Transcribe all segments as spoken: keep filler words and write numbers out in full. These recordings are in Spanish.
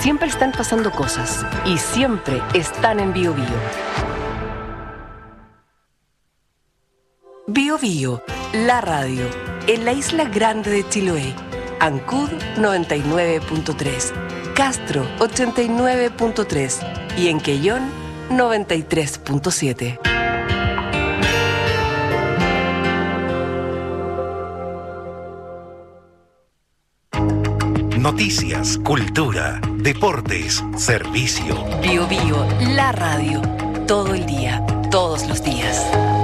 siempre están pasando cosas y siempre están en Bio Bio. Bio Bio, la radio, en la isla grande de Chiloé. Ancud noventa y nueve punto tres, Castro ochenta y nueve punto tres y en Quellón noventa y tres punto siete. Noticias, cultura, deportes, servicio. Bio Bio, la radio, todo el día, todos los días.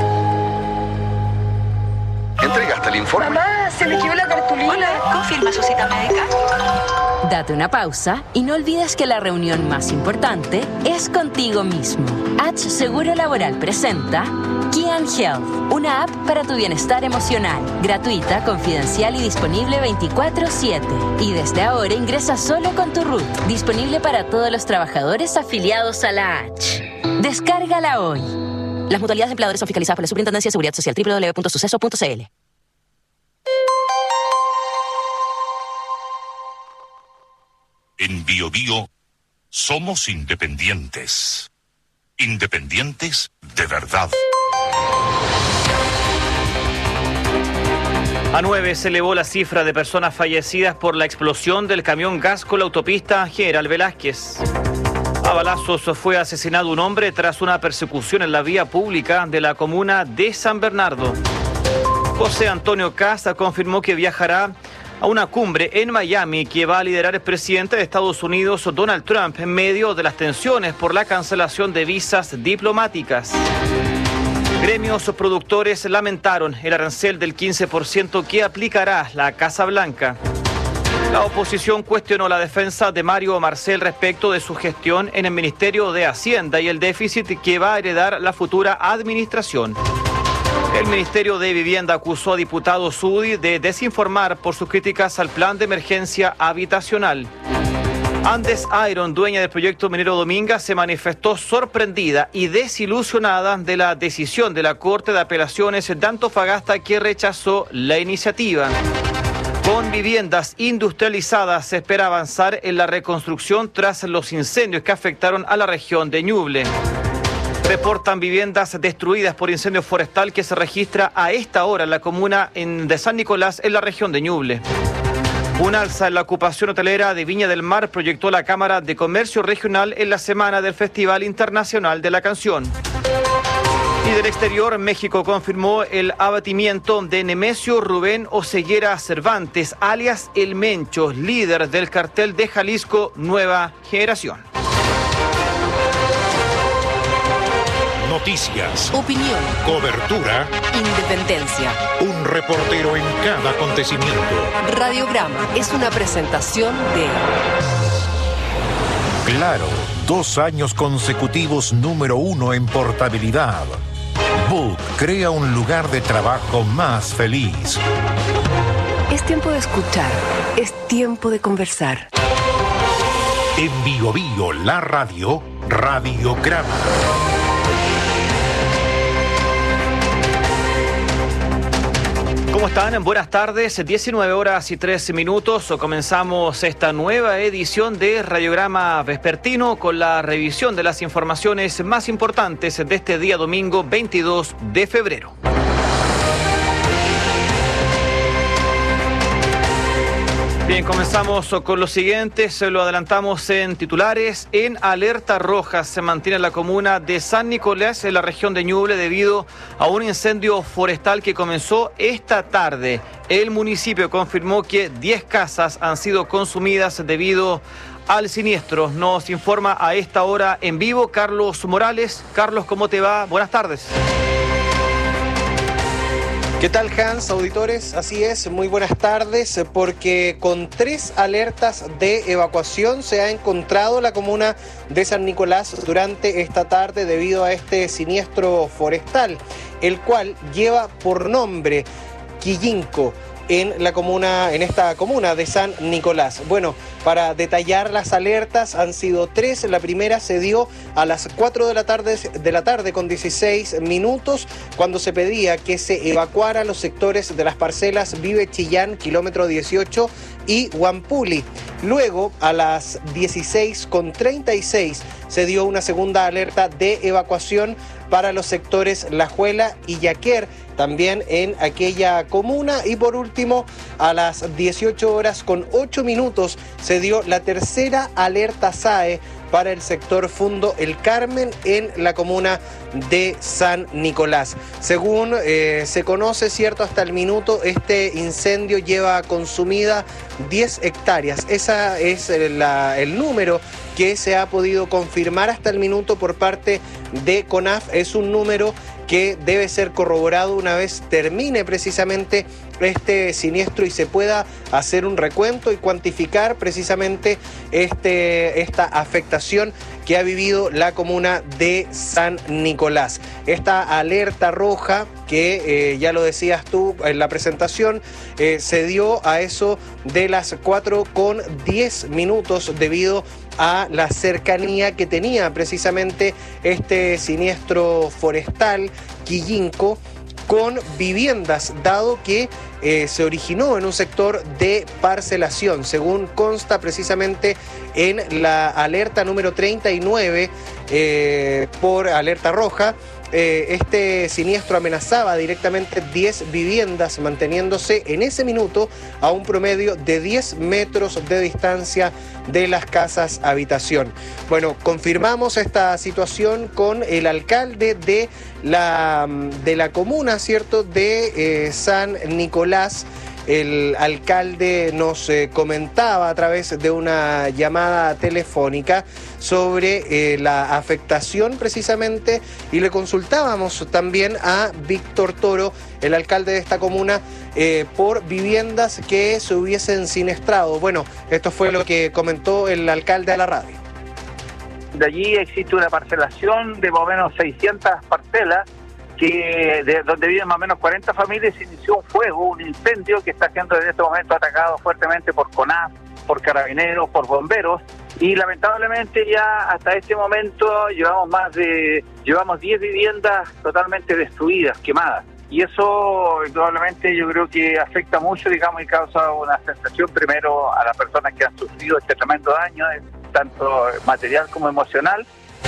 ¿Entregaste el informe? Mamá, se me quedó la cartulina. Hola, ¿confirma su cita médica? Date una pausa y no olvides que la reunión más importante es contigo mismo. H Seguro Laboral presenta Kian Health, una app para tu bienestar emocional, gratuita, confidencial y disponible veinticuatro siete. Y desde ahora ingresa solo con tu R U T, disponible para todos los trabajadores afiliados a la H. Descárgala hoy. Las mutualidades de empleadores son fiscalizadas por la Superintendencia de Seguridad Social. doble u doble u doble u punto suceso punto c l. En Bio Bio somos independientes. Independientes de verdad. A nueve se elevó la cifra de personas fallecidas por la explosión del camión gas con la autopista General Velázquez. A balazos fue asesinado un hombre tras una persecución en la vía pública de la comuna de San Bernardo. José Antonio Casta confirmó que viajará a una cumbre en Miami que va a liderar el presidente de Estados Unidos, Donald Trump, en medio de las tensiones por la cancelación de visas diplomáticas. Gremios productores lamentaron el arancel del quince por ciento que aplicará la Casa Blanca. La oposición cuestionó la defensa de Mario Marcel respecto de su gestión en el Ministerio de Hacienda y el déficit que va a heredar la futura administración. El Ministerio de Vivienda acusó a diputado Sudi de desinformar por sus críticas al plan de emergencia habitacional. Andes Iron, dueña del proyecto minero Dominga, se manifestó sorprendida y desilusionada de la decisión de la Corte de Apelaciones de Antofagasta que rechazó la iniciativa. Con viviendas industrializadas se espera avanzar en la reconstrucción tras los incendios que afectaron a la región de Ñuble. Reportan viviendas destruidas por incendio forestal que se registra a esta hora en la comuna de San Nicolás, en la región de Ñuble. Un alza en la ocupación hotelera de Viña del Mar proyectó la Cámara de Comercio Regional en la semana del Festival Internacional de la Canción. Y del exterior, México confirmó el abatimiento de Nemesio Rubén Oseguera Cervantes, alias El Mencho, líder del cartel de Jalisco Nueva Generación. Noticias, Opinión, cobertura, independencia. un reportero en cada acontecimiento. Radiograma es una presentación de Claro, dos años consecutivos número uno en portabilidad. Book crea un lugar de trabajo más feliz. Es tiempo de escuchar, es tiempo de conversar. En Bio Bio, la radio, Radiograma. ¿Cómo están? Buenas tardes, diecinueve horas y tres minutos. Comenzamos esta nueva edición de Radiograma Vespertino con la revisión de las informaciones más importantes de este día domingo veintidós de febrero. Bien, comenzamos con lo siguiente, se lo adelantamos en titulares. En alerta roja se mantiene la comuna de San Nicolás, en la región de Ñuble, debido a un incendio forestal que comenzó esta tarde. El municipio confirmó que diez casas han sido consumidas debido al siniestro. Nos informa a esta hora en vivo Carlos Morales. Carlos, ¿cómo te va? Buenas tardes. ¿Qué tal, Hans, auditores? Así es, muy buenas tardes, porque con tres alertas de evacuación se ha encontrado la comuna de San Nicolás durante esta tarde debido a este siniestro forestal, el cual lleva por nombre Quillinco en la comuna, en esta comuna de San Nicolás. Bueno, para detallar las alertas, han sido tres. La primera se dio a las cuatro de la tarde, de la tarde con dieciséis minutos, cuando se pedía que se evacuaran los sectores de las parcelas Vive Chillán, kilómetro dieciocho, y Huampuli. Luego, a las dieciséis con treinta y seis, se dio una segunda alerta de evacuación para los sectores La Juela y Yaquer, también en aquella comuna. Y por último, a las dieciocho horas con ocho minutos, se dio la tercera alerta S A E para el sector Fundo El Carmen en la comuna de San Nicolás. Según eh, se conoce, cierto, hasta el minuto, este incendio lleva consumida diez hectáreas. Esa es la, el número que se ha podido confirmar hasta el minuto por parte de CONAF. Es un número que debe ser corroborado una vez termine precisamente este siniestro y se pueda hacer un recuento y cuantificar precisamente este, esta afectación que ha vivido la comuna de San Nicolás. Esta alerta roja que eh, ya lo decías tú en la presentación, eh, se dio a eso de las cuatro con diez minutos debido a la cercanía que tenía precisamente este siniestro forestal Quillinco con viviendas, dado que eh, se originó en un sector de parcelación, según consta precisamente en la alerta número treinta y nueve eh, por alerta roja. Eh, este siniestro amenazaba directamente diez viviendas, manteniéndose en ese minuto a un promedio de diez metros de distancia de las casas habitación. Bueno, confirmamos esta situación con el alcalde de la, de la comuna, ¿cierto?, de eh, San Nicolás. El alcalde nos eh, comentaba a través de una llamada telefónica sobre eh, la afectación precisamente, y le consultábamos también a Víctor Toro, el alcalde de esta comuna, eh, por viviendas que se hubiesen siniestrado. Bueno, esto fue lo que comentó el alcalde a la radio. De allí existe una parcelación de más o menos seiscientas parcelas, que de donde viven más o menos cuarenta familias. Se inició un fuego, un incendio que está siendo en este momento atacado fuertemente por CONAF, por carabineros, por bomberos, y lamentablemente ya hasta este momento llevamos más de llevamos diez viviendas totalmente destruidas, quemadas, y eso probablemente yo creo que afecta mucho, digamos, y causa una sensación primero a las personas que han sufrido este tremendo daño, tanto material como emocional.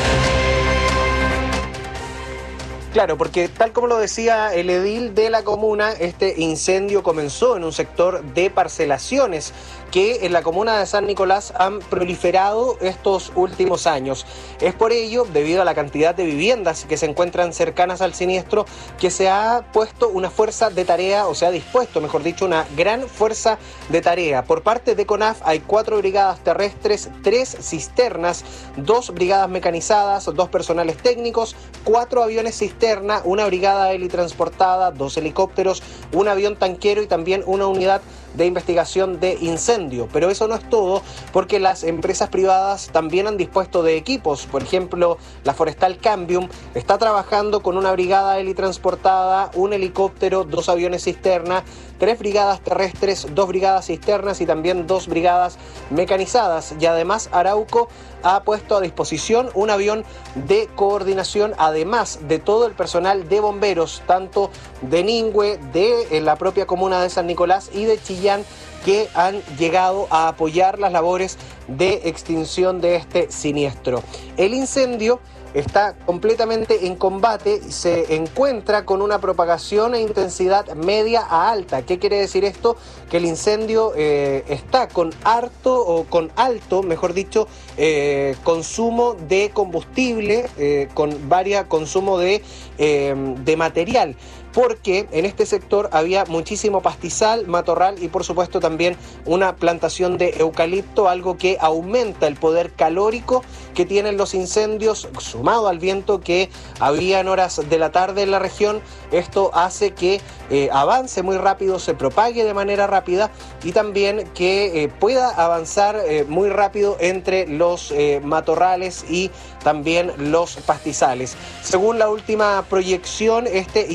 Claro, porque tal como lo decía el edil de la comuna, este incendio comenzó en un sector de parcelaciones que en la comuna de San Nicolás han proliferado estos últimos años. Es por ello, debido a la cantidad de viviendas que se encuentran cercanas al siniestro, que se ha puesto una fuerza de tarea, o se ha dispuesto, mejor dicho, una gran fuerza de tarea. Por parte de CONAF hay cuatro brigadas terrestres, tres cisternas, dos brigadas mecanizadas, dos personales técnicos, cuatro aviones cisterna, una brigada helitransportada, dos helicópteros, un avión tanquero y también una unidad de investigación de incendio. Pero eso no es todo, porque las empresas privadas también han dispuesto de equipos. Por ejemplo, la Forestal Cambium está trabajando con una brigada helitransportada, un helicóptero, dos aviones cisterna, tres brigadas terrestres, dos brigadas cisternas y también dos brigadas mecanizadas. Y además Arauco ha puesto a disposición un avión de coordinación, además de todo el personal de bomberos, tanto de Ningüe, de la propia comuna de San Nicolás y de Chillán, que han llegado a apoyar las labores de extinción de este siniestro. El incendio está completamente en combate, se encuentra con una propagación e intensidad media a alta. ¿Qué quiere decir esto? Que el incendio eh, está con harto o con alto, mejor dicho, eh, consumo de combustible, eh, con varios consumo de, eh, de material, porque en este sector había muchísimo pastizal, matorral y por supuesto también una plantación de eucalipto, algo que aumenta el poder calórico que tienen los incendios, sumado al viento que había en horas de la tarde en la región. Esto hace que eh, avance muy rápido, se propague de manera rápida y también que eh, pueda avanzar eh, muy rápido entre los eh, matorrales y también los pastizales. Según la última proyección, este incendio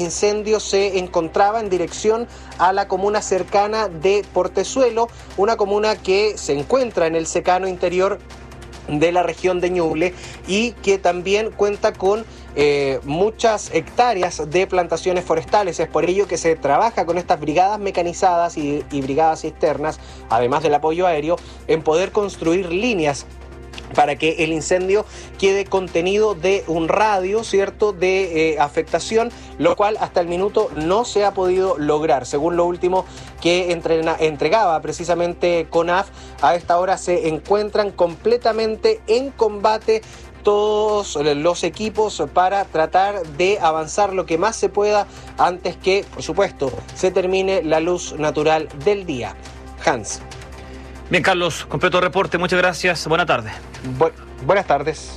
incendio se encontraba en dirección a la comuna cercana de Portezuelo, una comuna que se encuentra en el secano interior de la región de Ñuble y que también cuenta con eh, muchas hectáreas de plantaciones forestales. Es por ello que se trabaja con estas brigadas mecanizadas y, y brigadas cisternas, además del apoyo aéreo, en poder construir líneas para que el incendio quede contenido de un radio, ¿cierto?, de eh, afectación, lo cual hasta el minuto no se ha podido lograr. Según lo último que entrena, entregaba precisamente CONAF, a esta hora se encuentran completamente en combate todos los equipos para tratar de avanzar lo que más se pueda antes que, por supuesto, se termine la luz natural del día. Hans. Bien, Carlos, completo reporte. Muchas gracias. Buena tarde. Bu- buenas tardes.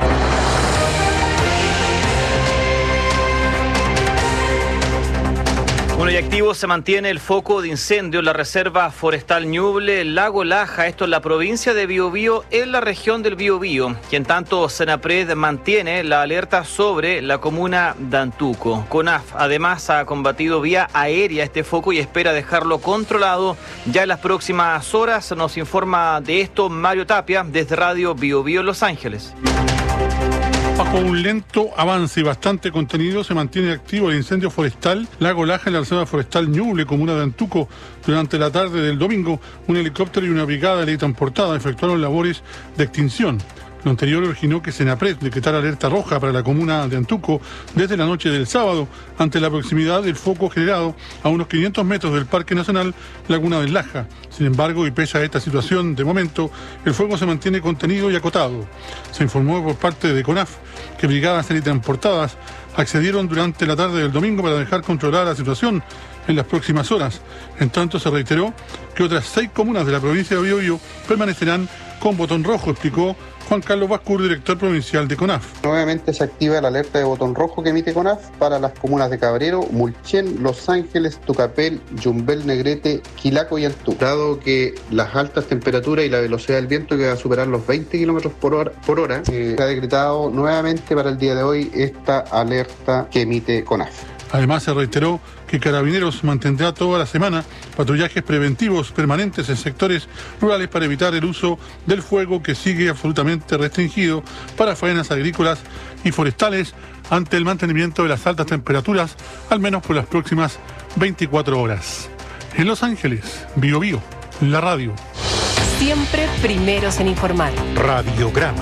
Bueno, y activo se mantiene el foco de incendio en la Reserva Forestal Ñuble, Lago Laja, esto en la provincia de Biobío, en la región del Biobío, y en tanto Senapred mantiene la alerta sobre la comuna de Antuco. CONAF además ha combatido vía aérea este foco y espera dejarlo controlado ya en las próximas horas. Nos informa de esto Mario Tapia desde Radio Biobío en Los Ángeles. Bajo un lento avance y bastante contenido se mantiene activo el incendio forestal Lago Laja en la Reserva Forestal Ñuble, comuna de Antuco. Durante la tarde del domingo, un helicóptero y una brigada de transportada efectuaron labores de extinción. Lo anterior originó que Senapred decretara alerta roja para la comuna de Antuco desde la noche del sábado, ante la proximidad del foco generado a unos quinientos metros del Parque Nacional Laguna del Laja. Sin embargo, y pese a esta situación, de momento, el fuego se mantiene contenido y acotado. Se informó por parte de CONAF que brigadas teletransportadas accedieron durante la tarde del domingo para dejar controlada la situación en las próximas horas. En tanto, se reiteró que otras seis comunas de la provincia de Biobío permanecerán con botón rojo, explicó Juan Carlos Bascur, director provincial de CONAF. Nuevamente se activa la alerta de botón rojo que emite CONAF para las comunas de Cabrero, Mulchen, Los Ángeles, Tucapel, Yumbel, Negrete, Quilaco y Antuco. Dado que las altas temperaturas y la velocidad del viento que va a superar los veinte kilómetros por hora, por hora eh, se ha decretado nuevamente para el día de hoy esta alerta que emite CONAF. Además, se reiteró que Carabineros mantendrá toda la semana patrullajes preventivos permanentes en sectores rurales para evitar el uso del fuego, que sigue absolutamente restringido para faenas agrícolas y forestales ante el mantenimiento de las altas temperaturas, al menos por las próximas veinticuatro horas. En Los Ángeles, Biobío, la radio. Siempre primeros en informar. Radiograma.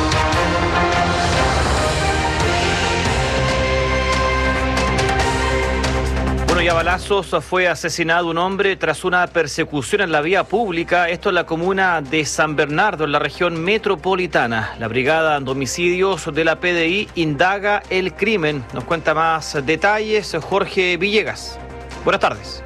Bueno, y a balazos fue asesinado un hombre tras una persecución en la vía pública, esto en la comuna de San Bernardo, en la región metropolitana. La brigada de homicidios de la P D I indaga el crimen. Nos cuenta más detalles Jorge Villegas. Buenas tardes.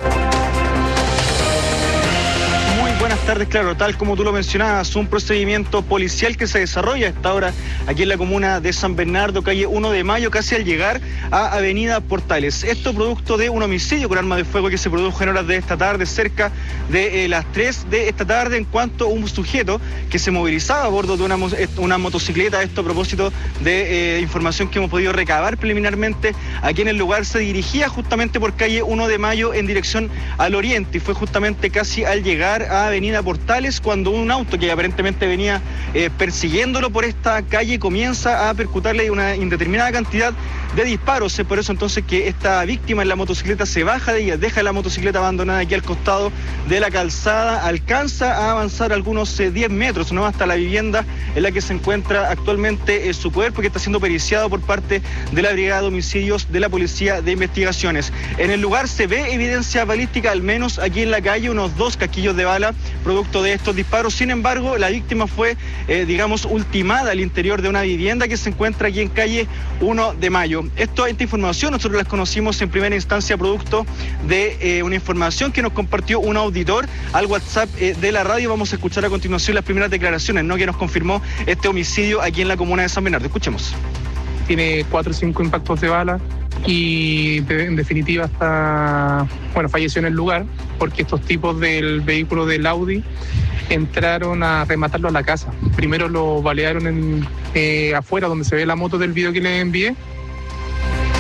Buenas tardes, claro, tal como tú lo mencionabas, un procedimiento policial que se desarrolla a esta hora aquí en la comuna de San Bernardo, calle uno de mayo, casi al llegar a Avenida Portales. Esto producto de un homicidio con arma de fuego que se produjo en horas de esta tarde, cerca de eh, las tres de esta tarde, en cuanto a un sujeto que se movilizaba a bordo de una, una motocicleta. Esto a propósito de eh, información que hemos podido recabar preliminarmente aquí en el lugar. Se dirigía justamente por calle uno de mayo en dirección al oriente y fue justamente casi al llegar a Avenida Portales cuando un auto que aparentemente venía eh, persiguiéndolo por esta calle comienza a percutarle una indeterminada cantidad de disparos. Es por eso entonces que esta víctima en la motocicleta se baja de ella, deja la motocicleta abandonada aquí al costado de la calzada, alcanza a avanzar algunos eh, diez metros, ¿no?, hasta la vivienda en la que se encuentra actualmente eh, su cuerpo, que está siendo periciado por parte de la Brigada de Homicidios de la Policía de Investigaciones. En el lugar se ve evidencia balística, al menos aquí en la calle, unos dos casquillos de bala producto de estos disparos. Sin embargo, la víctima fue, eh, digamos, ultimada al interior de una vivienda que se encuentra aquí en calle uno de mayo. Esto, esta información nosotros la conocimos en primera instancia producto de eh, una información que nos compartió un auditor al WhatsApp eh, de la radio. Vamos a escuchar a continuación las primeras declaraciones, ¿no?, que nos confirmó este homicidio aquí en la comuna de San Bernardo. Escuchemos. Tiene cuatro o cinco impactos de bala y de, en definitiva está, bueno, falleció en el lugar porque estos tipos del vehículo del Audi entraron a rematarlo a la casa. Primero lo balearon en, eh, afuera donde se ve la moto del video que les envié.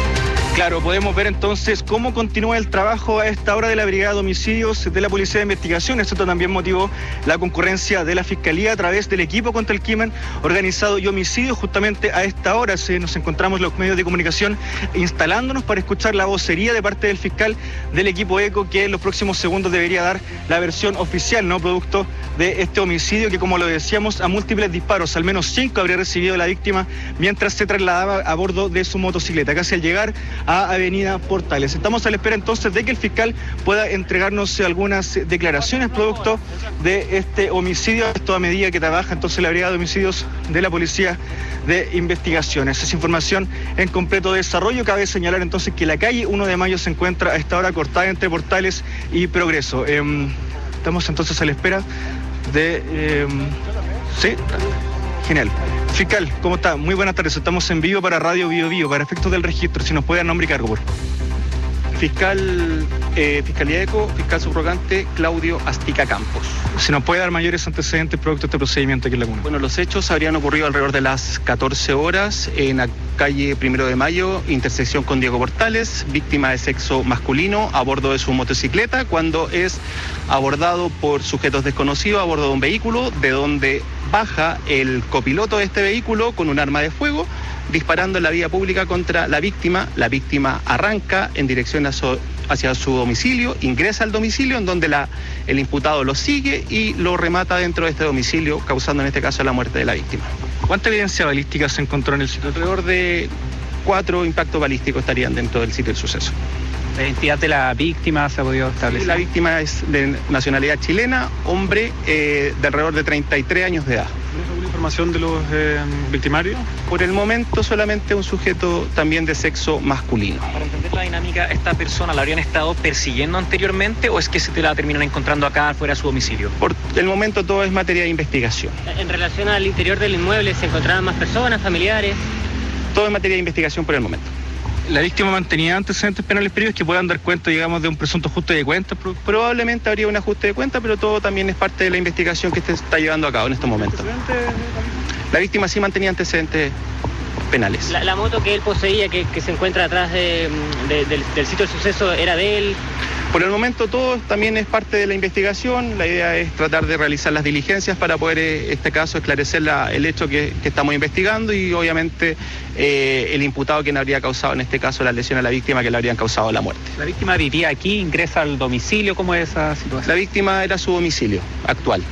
Claro, podemos ver entonces cómo continúa el trabajo a esta hora de la Brigada de Homicidios de la Policía de Investigación. Esto también motivó la concurrencia de la Fiscalía a través del equipo contra el crimen organizado y homicidio. Justamente a esta hora se nos encontramos los medios de comunicación instalándonos para escuchar la vocería de parte del fiscal del equipo ECO, que en los próximos segundos debería dar la versión oficial, ¿no?, producto de este homicidio que, como lo decíamos, a múltiples disparos, al menos cinco habría recibido la víctima mientras se trasladaba a bordo de su motocicleta, casi al llegar a Avenida Portales. Estamos a la espera entonces de que el fiscal pueda entregarnos algunas declaraciones producto de este homicidio, esto a medida que trabaja entonces la Brigada de Homicidios de la Policía de Investigaciones. Es información en completo desarrollo. Cabe señalar entonces que la calle uno de mayo se encuentra a esta hora cortada entre Portales y Progreso. Eh, estamos entonces a la espera de... Eh, sí, genial. Fiscal, ¿cómo está? Muy buenas tardes. Estamos en vivo para Radio Bio Bio, para efectos del registro. Si nos puede dar nombre y cargo, por favor. Fiscal, eh, Fiscalía ECO, fiscal subrogante Claudio Astica Campos. Si nos puede dar mayores antecedentes producto de este procedimiento aquí en la comuna. Bueno, los hechos habrían ocurrido alrededor de las catorce horas en la calle Primero de Mayo, intersección con Diego Portales, víctima de sexo masculino a bordo de su motocicleta, cuando es abordado por sujetos desconocidos a bordo de un vehículo, de donde baja el copiloto de este vehículo con un arma de fuego, disparando en la vía pública contra la víctima. La víctima arranca en dirección a su, hacia su domicilio, ingresa al domicilio, en donde la, el imputado lo sigue y lo remata dentro de este domicilio, causando en este caso la muerte de la víctima. ¿Cuánta evidencia balística se encontró en el sitio? Alrededor de cuatro impactos balísticos estarían dentro del sitio del suceso. ¿La identidad de la víctima se ha podido establecer? Sí, la víctima es de nacionalidad chilena, hombre eh, de alrededor de treinta y tres años de edad. ¿Tienes alguna información de los eh, victimarios? Por el momento solamente un sujeto también de sexo masculino. Para entender la dinámica, ¿esta persona la habrían estado persiguiendo anteriormente o es que se te la terminan encontrando acá fuera de su domicilio? Por el momento todo es materia de investigación. En relación al interior del inmueble, ¿se encontraban más personas, familiares? Todo es materia de investigación por el momento. ¿La víctima mantenía antecedentes penales previos que puedan dar cuenta, digamos, de un presunto ajuste de cuentas? Probablemente habría un ajuste de cuenta, pero todo también es parte de la investigación que se está llevando a cabo en estos momentos. La víctima sí mantenía antecedentes penales. La, la moto que él poseía, que, que se encuentra atrás de, de, del, del sitio del suceso, ¿era de él? Por el momento todo también es parte de la investigación. La idea es tratar de realizar las diligencias para poder, en este caso, esclarecer la, el hecho que, que estamos investigando y obviamente eh, el imputado quien habría causado en este caso la lesión a la víctima, que le habrían causado la muerte. ¿La víctima vivía aquí, ingresa al domicilio? ¿Cómo es esa situación? La víctima era su domicilio actual.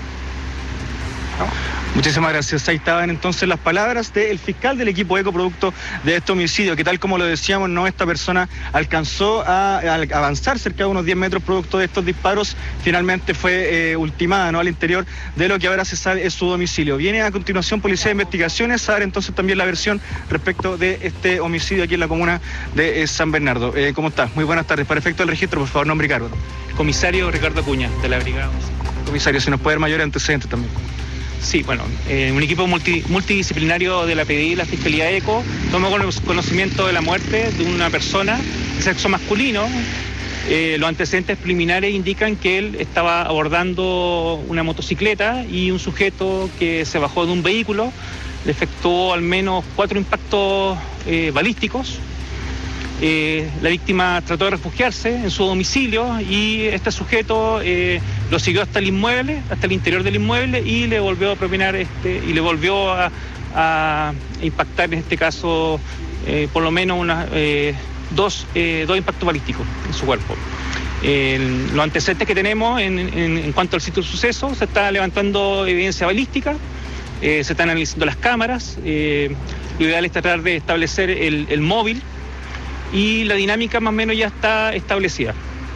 ¿No? Muchísimas gracias. Ahí estaban entonces las palabras del fiscal del equipo ECO producto de este homicidio, que tal como lo decíamos, no, esta persona alcanzó a, a avanzar cerca de unos diez metros producto de estos disparos. Finalmente fue eh, ultimada, ¿no?, al interior de lo que ahora se sabe es su domicilio. Viene a continuación Policía de Investigaciones a dar entonces también la versión respecto de este homicidio aquí en la comuna de eh, San Bernardo. Eh, ¿Cómo está? Muy buenas tardes. Para efecto del registro, por favor, nombre y cargo. Comisario Ricardo Acuña, de la Brigada. Comisario, si nos puede dar mayores antecedentes también. Sí, bueno, eh, un equipo multi, multidisciplinario de la P D I y la Fiscalía ECO tomó conocimiento de la muerte de una persona de sexo masculino. Eh, los antecedentes preliminares indican que él estaba abordando una motocicleta y un sujeto que se bajó de un vehículo le efectuó al menos cuatro impactos eh, balísticos. Eh, la víctima trató de refugiarse en su domicilio y este sujeto eh, lo siguió hasta el inmueble, hasta el interior del inmueble y le volvió a propinar este y le volvió a, a impactar en este caso eh, por lo menos una, eh, dos, eh, dos impactos balísticos en su cuerpo. Eh, los antecedentes que tenemos en, en, en cuanto al sitio del suceso, se está levantando evidencia balística, eh, se están analizando las cámaras, eh, lo ideal es tratar de establecer el, el móvil y la dinámica más o menos ya está establecida.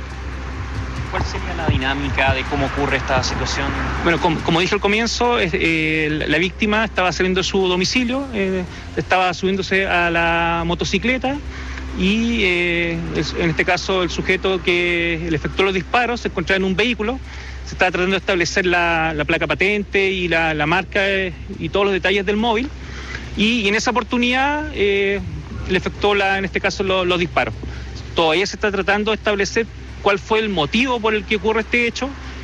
¿Cuál sería la dinámica de cómo ocurre esta situación? Bueno, como, como dije al comienzo, eh, la víctima estaba saliendo de su domicilio, eh, estaba subiéndose a la motocicleta y eh, en este caso el sujeto que le efectuó los disparos se encontraba en un vehículo. Se estaba tratando de establecer la, la placa patente y la, la marca eh, y todos los detalles del móvil. Y, y en esa oportunidad eh, le efectuó la, en este caso lo, los disparos. Todavía se está tratando de establecer cuál fue el motivo por el que ocurre este hecho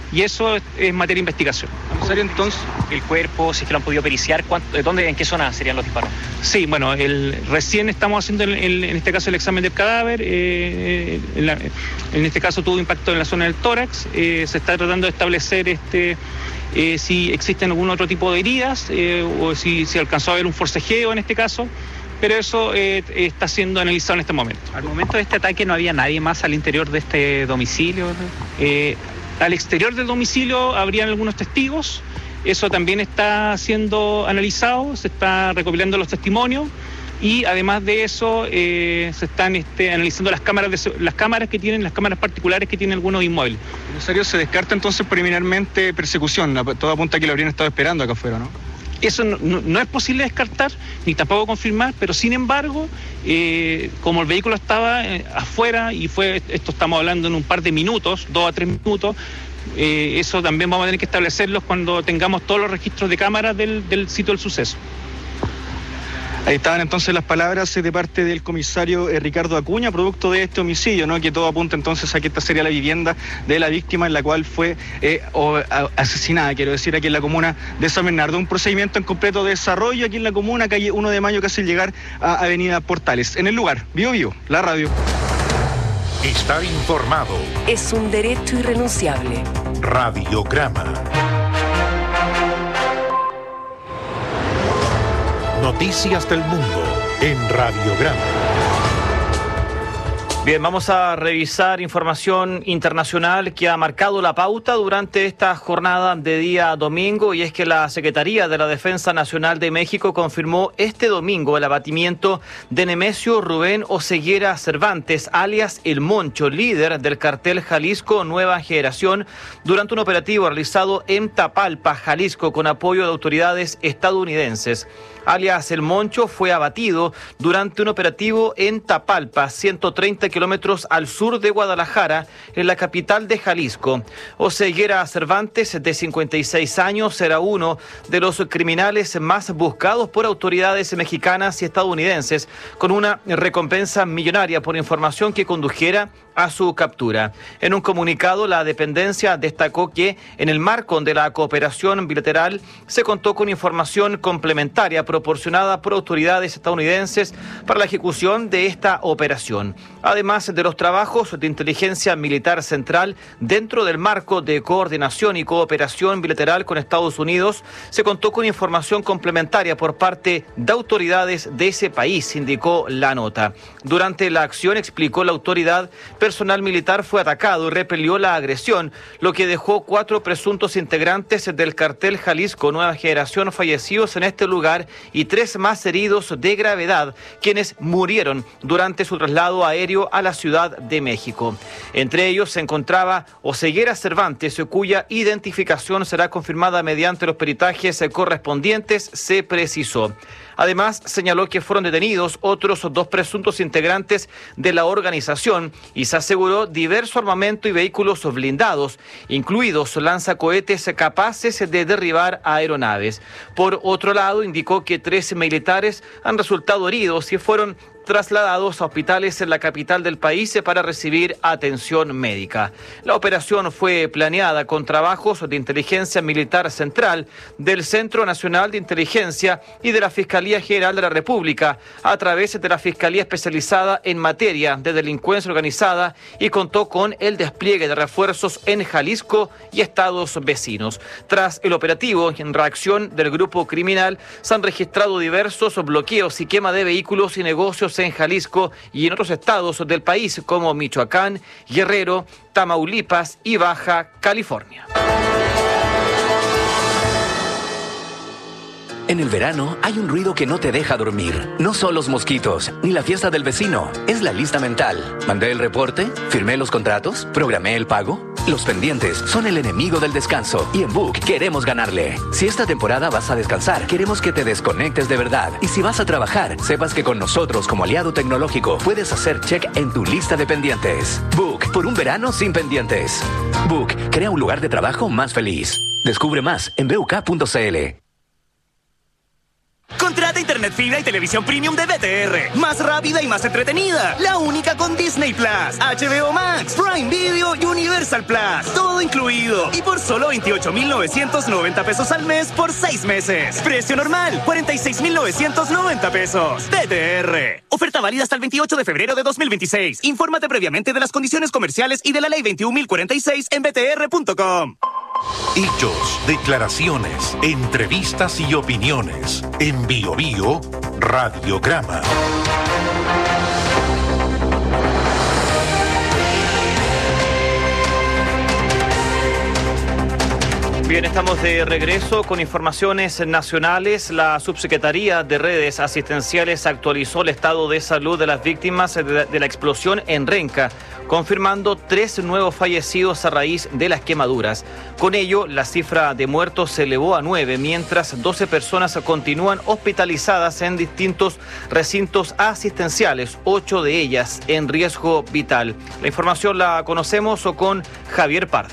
y eso es, es materia de investigación. ¿Comisario, entonces el cuerpo, si es que lo han podido periciar, ¿cuánto, dónde, en qué zona serían los disparos? Sí, bueno, el, recién estamos haciendo el, el, en este caso el examen del cadáver, eh, en, la, en este caso tuvo impacto en la zona del tórax, eh, se está tratando de establecer este eh, si existen algún otro tipo de heridas eh, o si se si alcanzó a haber un forcejeo en este caso, pero eso eh, está siendo analizado en este momento. Al momento de este ataque no había nadie más al interior de este domicilio, ¿no? Eh, al exterior del domicilio habrían algunos testigos, eso también está siendo analizado, se está recopilando los testimonios y además de eso eh, se están este, analizando las cámaras de, las cámaras que tienen, las cámaras particulares que tienen algunos inmuebles. Comisario, se descarta entonces preliminarmente persecución, todo apunta a que lo habrían estado esperando acá afuera, ¿no? Eso no, no, no es posible descartar, ni tampoco confirmar, pero sin embargo, eh, como el vehículo estaba eh, afuera y fue, esto estamos hablando en un par de minutos, dos a tres minutos, eh, eso también vamos a tener que establecerlos cuando tengamos todos los registros de cámaras del, del sitio del suceso. Ahí estaban entonces las palabras de parte del comisario eh, Ricardo Acuña, producto de este homicidio, ¿no? Que todo apunta entonces a que esta sería la vivienda de la víctima en la cual fue eh, o, a, asesinada, quiero decir, aquí en la comuna de San Bernardo. Un procedimiento en completo desarrollo aquí en la comuna, calle uno de mayo, casi al llegar a Avenida Portales. En el lugar, Bio Bio, la radio. Estar informado es un derecho irrenunciable. Radiograma. Noticias del mundo en Radiograma. Bien, vamos a revisar información internacional que ha marcado la pauta durante esta jornada de día domingo, y es que la Secretaría de la Defensa Nacional de México confirmó este domingo el abatimiento de Nemesio Rubén Oseguera Cervantes, alias El Moncho, líder del cartel Jalisco Nueva Generación, durante un operativo realizado en Tapalpa, Jalisco, con apoyo de autoridades estadounidenses. Alias El Moncho fue abatido durante un operativo en Tapalpa, ciento treinta kilómetros al sur de Guadalajara, en la capital de Jalisco. Oseguera Cervantes, de cincuenta y seis años, era uno de los criminales más buscados por autoridades mexicanas y estadounidenses, con una recompensa millonaria por información que condujera a su captura. En un comunicado, la dependencia destacó que en el marco de la cooperación bilateral se contó con información complementaria proporcionada por autoridades estadounidenses para la ejecución de esta operación. Además de los trabajos de inteligencia militar central dentro del marco de coordinación y cooperación bilateral con Estados Unidos, se contó con información complementaria por parte de autoridades de ese país, indicó la nota. Durante la acción, explicó la autoridad, personal militar fue atacado y repelió la agresión, lo que dejó cuatro presuntos integrantes del cartel Jalisco Nueva Generación fallecidos en este lugar y tres más heridos de gravedad, quienes murieron durante su traslado aéreo a la Ciudad de México. Entre ellos se encontraba Oseguera Cervantes, cuya identificación será confirmada mediante los peritajes correspondientes, se precisó. Además, señaló que fueron detenidos otros dos presuntos integrantes de la organización y se aseguró diverso armamento y vehículos blindados, incluidos lanzacohetes capaces de derribar aeronaves. Por otro lado, indicó que tres militares han resultado heridos y fueron trasladados a hospitales en la capital del país para recibir atención médica. La operación fue planeada con trabajos de inteligencia militar central, del Centro Nacional de Inteligencia y de la Fiscalía General de la República, a través de la Fiscalía Especializada en Materia de Delincuencia Organizada, y contó con el despliegue de refuerzos en Jalisco y estados vecinos. Tras el operativo, en reacción del grupo criminal, se han registrado diversos bloqueos y quema de vehículos y negocios en Jalisco y en otros estados del país como Michoacán, Guerrero, Tamaulipas y Baja California. En el verano hay un ruido que no te deja dormir. No son los mosquitos, ni la fiesta del vecino. Es la lista mental. Mandé el reporte, firmé los contratos, programé el pago. Los pendientes son el enemigo del descanso y en Book queremos ganarle. Si esta temporada vas a descansar, queremos que te desconectes de verdad. Y si vas a trabajar, sepas que con nosotros como aliado tecnológico puedes hacer check en tu lista de pendientes. Book, por un verano sin pendientes. Book, crea un lugar de trabajo más feliz. Descubre más en b u k punto c l. Contrata internet fibra y televisión premium de B T R. Más rápida y más entretenida. La única con Disney Plus, H B O Max, Prime Video y Universal Plus. Todo incluido. Y por solo veintiocho mil novecientos noventa pesos al mes por seis meses. Precio normal, cuarenta y seis mil novecientos noventa pesos. B T R. Oferta válida hasta el veintiocho de febrero de dos mil veintiséis. Infórmate previamente de las condiciones comerciales y de la ley veintiún mil cuarenta y seis en b t r punto com. Hechos, declaraciones, entrevistas y opiniones. En Bio Bio, Radiograma. Bien, estamos de regreso con informaciones nacionales. La Subsecretaría de Redes Asistenciales actualizó el estado de salud de las víctimas de la explosión en Renca, confirmando tres nuevos fallecidos a raíz de las quemaduras. Con ello, la cifra de muertos se elevó a nueve, mientras doce personas continúan hospitalizadas en distintos recintos asistenciales, ocho de ellas en riesgo vital. La información la conocemos con Javier Pardo.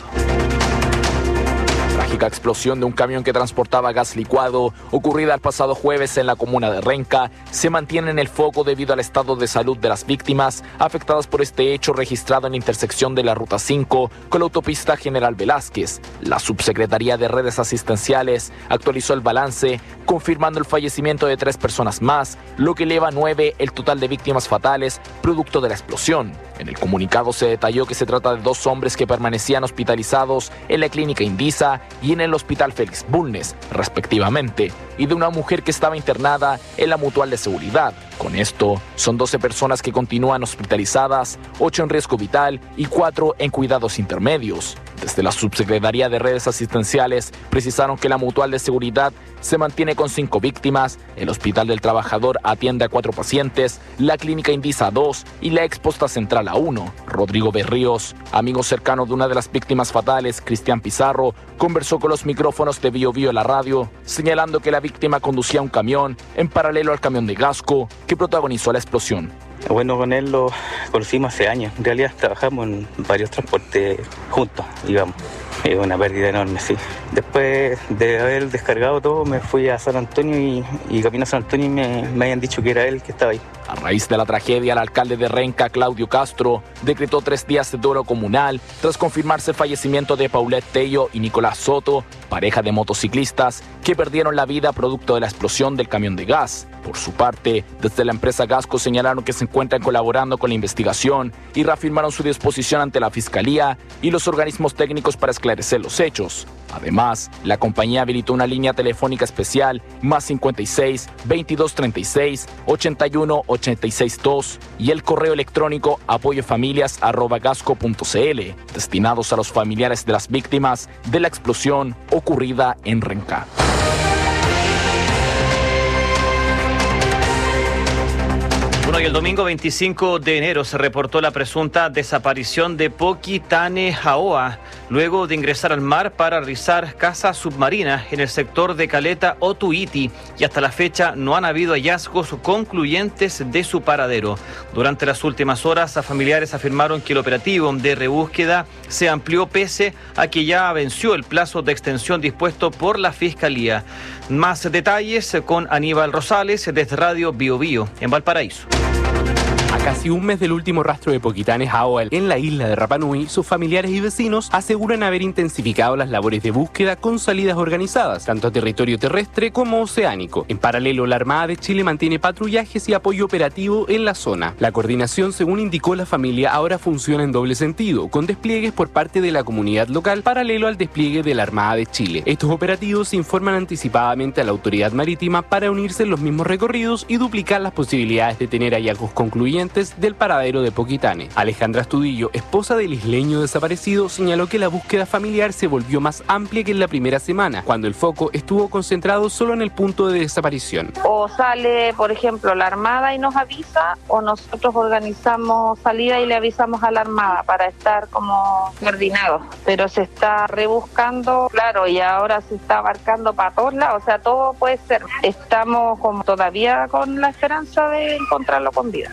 Trágica explosión de un camión que transportaba gas licuado, ocurrida el pasado jueves en la comuna de Renca, se mantiene en el foco debido al estado de salud de las víctimas afectadas por este hecho registrado en la intersección de la Ruta cinco con la autopista General Velázquez. La Subsecretaría de Redes Asistenciales actualizó el balance, confirmando el fallecimiento de tres personas más, lo que eleva a nueve el total de víctimas fatales producto de la explosión. En el comunicado se detalló que se trata de dos hombres que permanecían hospitalizados en la clínica Indisa y en el hospital Félix Bulnes, respectivamente, y de una mujer que estaba internada en la Mutual de Seguridad. Con esto, son doce personas que continúan hospitalizadas, ocho en riesgo vital y cuatro en cuidados intermedios. Desde la Subsecretaría de Redes Asistenciales precisaron que la Mutual de Seguridad se mantiene con cinco víctimas, el Hospital del Trabajador atiende a cuatro pacientes, la Clínica Indisa a dos y la Exposta Central a uno. Rodrigo Berríos, amigo cercano de una de las víctimas fatales, Cristian Pizarro, conversó con los micrófonos de Bio Bio la radio, señalando que la víctima conducía un camión en paralelo al camión de Gasco que protagonizó la explosión. Bueno, con él lo conocimos hace años. En realidad trabajamos en varios transportes juntos, digamos. Es una pérdida enorme, sí. Después de haber descargado todo, me fui a San Antonio y, y camino a San Antonio y me, me habían dicho que era él que estaba ahí. A raíz de la tragedia, el alcalde de Renca, Claudio Castro, decretó tres días de duelo comunal tras confirmarse el fallecimiento de Paulette Tello y Nicolás Soto, pareja de motociclistas que perdieron la vida producto de la explosión del camión de gas. Por su parte, desde la empresa Gasco señalaron que se encuentran colaborando con la investigación y reafirmaron su disposición ante la Fiscalía y los organismos técnicos para esclarecer los hechos. Además, la compañía habilitó una línea telefónica especial más cincuenta y seis, veintidós treinta y seis, ochenta y uno, ochenta y seis dos y el correo electrónico apoyofamilias arroba gasco punto c l, destinados a los familiares de las víctimas de la explosión ocurrida en Renca. Bueno, y el domingo veinticinco de enero se reportó la presunta desaparición de Poki Tane Jaoa, luego de ingresar al mar para realizar caza submarina en el sector de Caleta Otuiti, y hasta la fecha no han habido hallazgos concluyentes de su paradero. Durante las últimas horas, los familiares afirmaron que el operativo de rebúsqueda se amplió pese a que ya venció el plazo de extensión dispuesto por la Fiscalía. Más detalles con Aníbal Rosales desde Radio Bio Bio en Valparaíso. A casi un mes del último rastro de Poki Tane Jaoa en la isla de Rapa Nui, sus familiares y vecinos aseguran haber intensificado las labores de búsqueda con salidas organizadas, tanto a territorio terrestre como oceánico. En paralelo, la Armada de Chile mantiene patrullajes y apoyo operativo en la zona. La coordinación, según indicó la familia, ahora funciona en doble sentido, con despliegues por parte de la comunidad local paralelo al despliegue de la Armada de Chile. Estos operativos se informan anticipadamente a la autoridad marítima para unirse en los mismos recorridos y duplicar las posibilidades de tener hallazgos concluyentes del paradero de Poki Tane. Alejandra Astudillo, esposa del isleño desaparecido, señaló que la búsqueda familiar se volvió más amplia que en la primera semana, cuando el foco estuvo concentrado solo en el punto de desaparición. O sale, por ejemplo, la Armada y nos avisa, o nosotros organizamos salida y le avisamos a la Armada para estar como coordinados. Pero se está rebuscando, claro, y ahora se está abarcando para todos lados, o sea, todo puede ser. Estamos como todavía con la esperanza de encontrarlo con vida. Desde la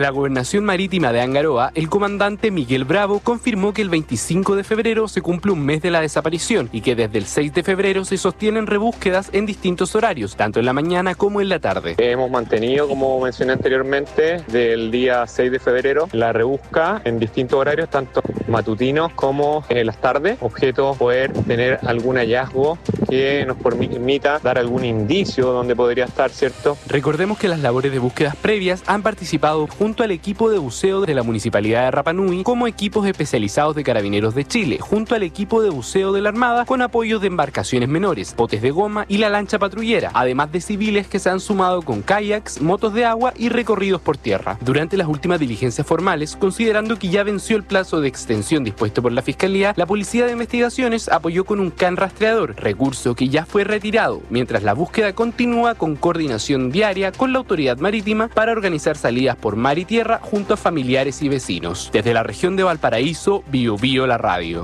la Gobernación Marítima de Angaroa, el comandante Miguel Bravo confirmó que el veinticinco de febrero se cumple un mes de la desaparición y que desde el seis de febrero se sostienen rebúsquedas en distintos horarios, tanto en la mañana como en la tarde. Hemos mantenido, como mencioné anteriormente, del día seis de febrero, la rebusca en distintos horarios, tanto matutinos como en las tardes, objeto poder tener algún hallazgo que nos permita dar algún indicio donde podría estar, ¿cierto? Recordemos que las labores de búsquedas previas han participado junto al equipo de buceo de la Municipalidad de Rapa Nui como equipos especializados de Carabineros de Chile, junto al equipo de buceo de la Armada con apoyo de embarcaciones menores, botes de goma y la lancha patrullera, además de civiles que se han sumado con kayaks, motos de agua y recorridos por tierra. Durante las últimas diligencias formales, considerando que ya venció el plazo de extensión dispuesto por la Fiscalía, la Policía de Investigaciones apoyó con un can rastreador, recurso que ya fue retirado, mientras la búsqueda continúa con coordinación diaria con la autoridad marítima para organizar salidas por mar y tierra junto a familiares y vecinos. Desde la región de Valparaíso, Bio Bio la radio.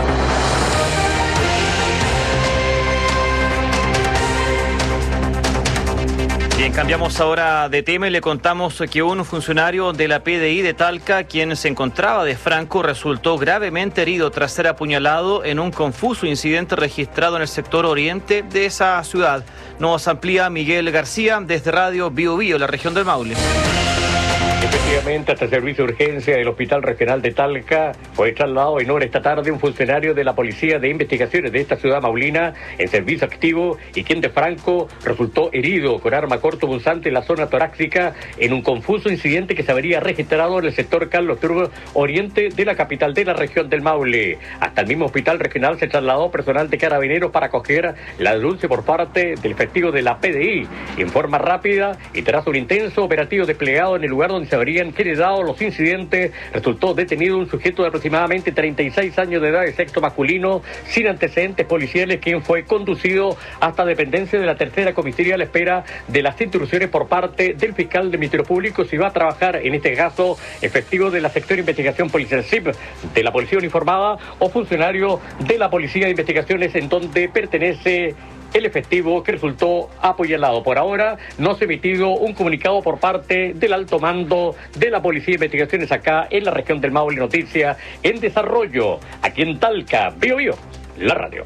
Bien, cambiamos ahora de tema y le contamos que un funcionario de la P D I de Talca, quien se encontraba de Franco, resultó gravemente herido tras ser apuñalado en un confuso incidente registrado en el sector oriente de esa ciudad. Nos amplía Miguel García desde Radio Bio Bio, la región del Maule. Efectivamente, hasta el servicio de urgencia del Hospital Regional de Talca fue trasladado en hora esta tarde un funcionario de la Policía de Investigaciones de esta ciudad maulina en servicio activo y quien de Franco resultó herido con arma cortopunzante en la zona torácica en un confuso incidente que se habría registrado en el sector Carlos Turbo Oriente de la capital de la región del Maule. Hasta el mismo Hospital Regional se trasladó personal de Carabineros para acoger la denuncia por parte del efectivo de la P D I en forma rápida y tras un intenso operativo desplegado en el lugar donde se habrían generado los incidentes, resultó detenido un sujeto de aproximadamente treinta y seis años de edad de sexo masculino sin antecedentes policiales, quien fue conducido hasta dependencia de la tercera comisaría a la espera de las instrucciones por parte del fiscal del Ministerio Público si va a trabajar en este caso efectivo de la sección de investigación policial S I P de la Policía Uniformada o funcionario de la Policía de Investigaciones en donde pertenece el efectivo que resultó apuñalado. Por ahora no se ha emitido un comunicado por parte del alto mando de la Policía de Investigaciones acá en la región del Maule. Noticia en desarrollo, aquí en Talca, Bio Bio, la radio.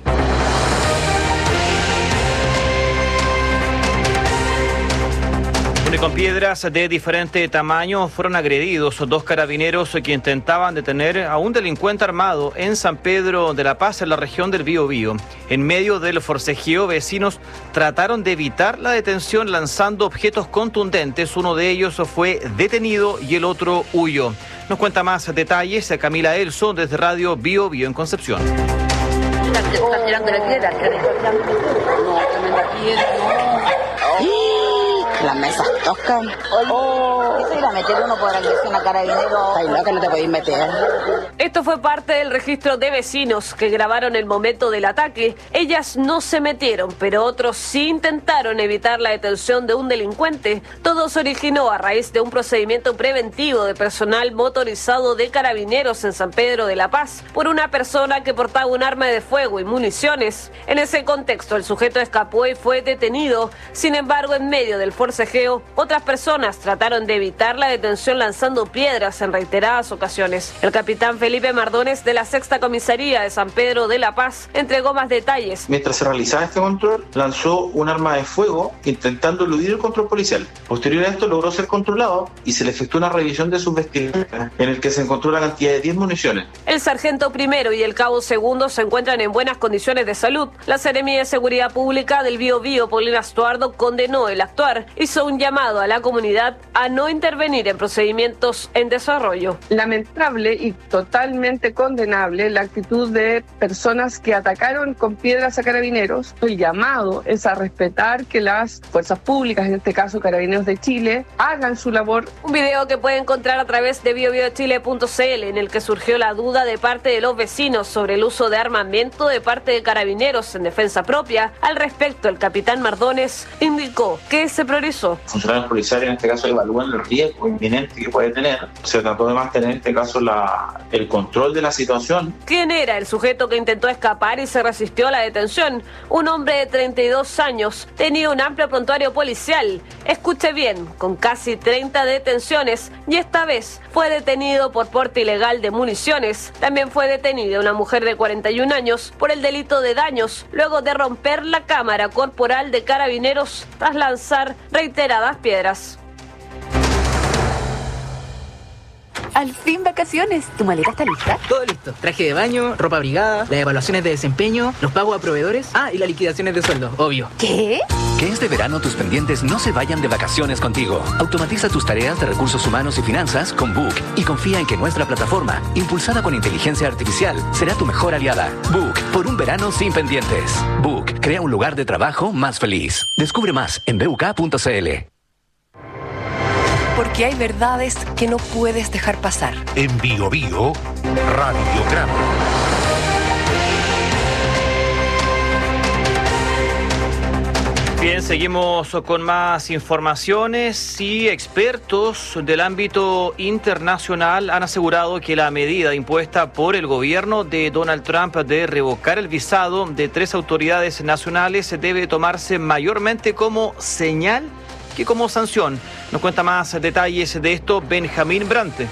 Con piedras de diferente tamaño fueron agredidos dos carabineros que intentaban detener a un delincuente armado en San Pedro de la Paz, en la región del Bio Bio. En medio del forcejeo, vecinos trataron de evitar la detención lanzando objetos contundentes. Uno de ellos fue detenido y el otro huyó. Nos cuenta más detalles Camila Elso desde Radio Bio Bio en Concepción. Está tirando la piedra. No, tremenda piedra, no. Las mesas tocan. Oh, ¿qué se irá a meter uno por agresión a carabinero? Ay, no, que no te podéis meter. Esto fue parte del registro de vecinos que grabaron el momento del ataque. Ellas no se metieron, pero otros sí intentaron evitar la detención de un delincuente. Todo se originó a raíz de un procedimiento preventivo de personal motorizado de carabineros en San Pedro de la Paz por una persona que portaba un arma de fuego y municiones. En ese contexto, el sujeto escapó y fue detenido. Sin embargo, en medio del forcejeo, otras personas trataron de evitar la detención lanzando piedras en reiteradas ocasiones. El capitán Felipe Mardones de la Sexta Comisaría de San Pedro de la Paz entregó más detalles. Mientras se realizaba este control, lanzó un arma de fuego intentando eludir el control policial. Posterior a esto logró ser controlado y se le efectuó una revisión de sus vestimentas en el que se encontró la cantidad de diez municiones. El sargento primero y el cabo segundo se encuentran en buenas condiciones de salud. La Seremía de Seguridad Pública del Bio Bio, Paulina Estuardo, condenó el actuar. Hizo un llamado a la comunidad a no intervenir en procedimientos en desarrollo. Lamentable y totalmente condenable la actitud de personas que atacaron con piedras a carabineros. El llamado es a respetar que las fuerzas públicas, en este caso Carabineros de Chile, hagan su labor. Un video que puede encontrar a través de bio bio chile punto c l en el que surgió la duda de parte de los vecinos sobre el uso de armamento de parte de carabineros en defensa propia. Al respecto, el capitán Mardones indicó que se priorizó autorizó. Funcionarios policiales en este caso evalúan el riesgo inminente que puede tener. Se trató de mantener en este caso la, el control de la situación. ¿Quién era el sujeto que intentó escapar y se resistió a la detención? Un hombre de treinta y dos años, tenía un amplio prontuario policial. Escuche bien, con casi treinta detenciones, y esta vez fue detenido por porte ilegal de municiones. También fue detenida una mujer de cuarenta y un años por el delito de daños, luego de romper la cámara corporal de carabineros tras lanzar reiteradas piedras. Al fin vacaciones. ¿Tu maleta está lista? Todo listo. Traje de baño, ropa abrigada, las evaluaciones de desempeño, los pagos a proveedores. Ah, y las liquidaciones de sueldo, obvio. ¿Qué? Que este verano tus pendientes no se vayan de vacaciones contigo. Automatiza tus tareas de recursos humanos y finanzas con Book y confía en que nuestra plataforma, impulsada con inteligencia artificial, será tu mejor aliada. Book, por un verano sin pendientes. Book, crea un lugar de trabajo más feliz. Descubre más en b u k punto c l. Porque hay verdades que no puedes dejar pasar. En Bio Bio, Radiograma. Bien, seguimos con más informaciones y expertos del ámbito internacional han asegurado que la medida impuesta por el gobierno de Donald Trump de revocar el visado de tres autoridades nacionales debe tomarse mayormente como señal que como sanción. Nos cuenta más detalles de esto Benjamín Brante.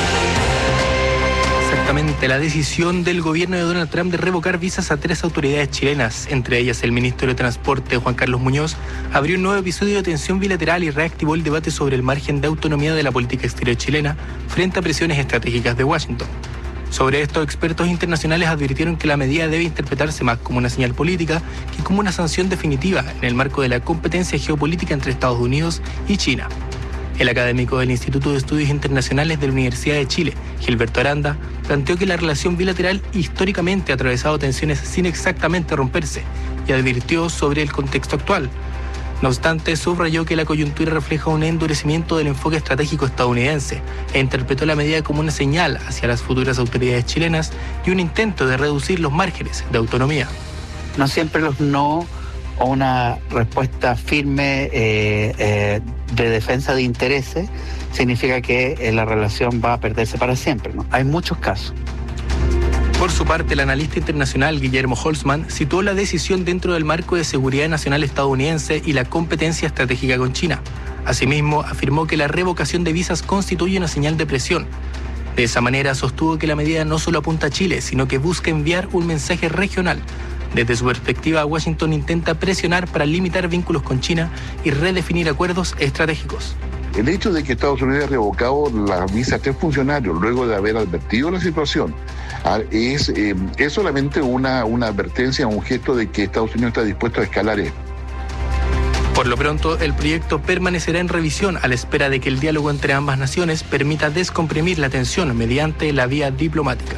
Exactamente, la decisión del gobierno de Donald Trump de revocar visas a tres autoridades chilenas, entre ellas el ministro de Transporte Juan Carlos Muñoz, abrió un nuevo episodio de tensión bilateral y reactivó el debate sobre el margen de autonomía de la política exterior chilena frente a presiones estratégicas de Washington. Sobre esto, expertos internacionales advirtieron que la medida debe interpretarse más como una señal política que como una sanción definitiva en el marco de la competencia geopolítica entre Estados Unidos y China. El académico del Instituto de Estudios Internacionales de la Universidad de Chile, Gilberto Aranda, planteó que la relación bilateral históricamente ha atravesado tensiones sin exactamente romperse y advirtió sobre el contexto actual. No obstante, subrayó que la coyuntura refleja un endurecimiento del enfoque estratégico estadounidense e interpretó la medida como una señal hacia las futuras autoridades chilenas y un intento de reducir los márgenes de autonomía. No siempre los no o una respuesta firme eh, eh, de defensa de intereses significa que eh, la relación va a perderse para siempre, ¿no? Hay muchos casos. Por su parte, el analista internacional Guillermo Holzman situó la decisión dentro del marco de seguridad nacional estadounidense y la competencia estratégica con China. Asimismo, afirmó que la revocación de visas constituye una señal de presión. De esa manera, sostuvo que la medida no solo apunta a Chile, sino que busca enviar un mensaje regional. Desde su perspectiva, Washington intenta presionar para limitar vínculos con China y redefinir acuerdos estratégicos. El hecho de que Estados Unidos haya revocado las visas a tres funcionarios luego de haber advertido la situación es, eh, es solamente una, una advertencia, un gesto de que Estados Unidos está dispuesto a escalar esto. Por lo pronto, el proyecto permanecerá en revisión a la espera de que el diálogo entre ambas naciones permita descomprimir la tensión mediante la vía diplomática.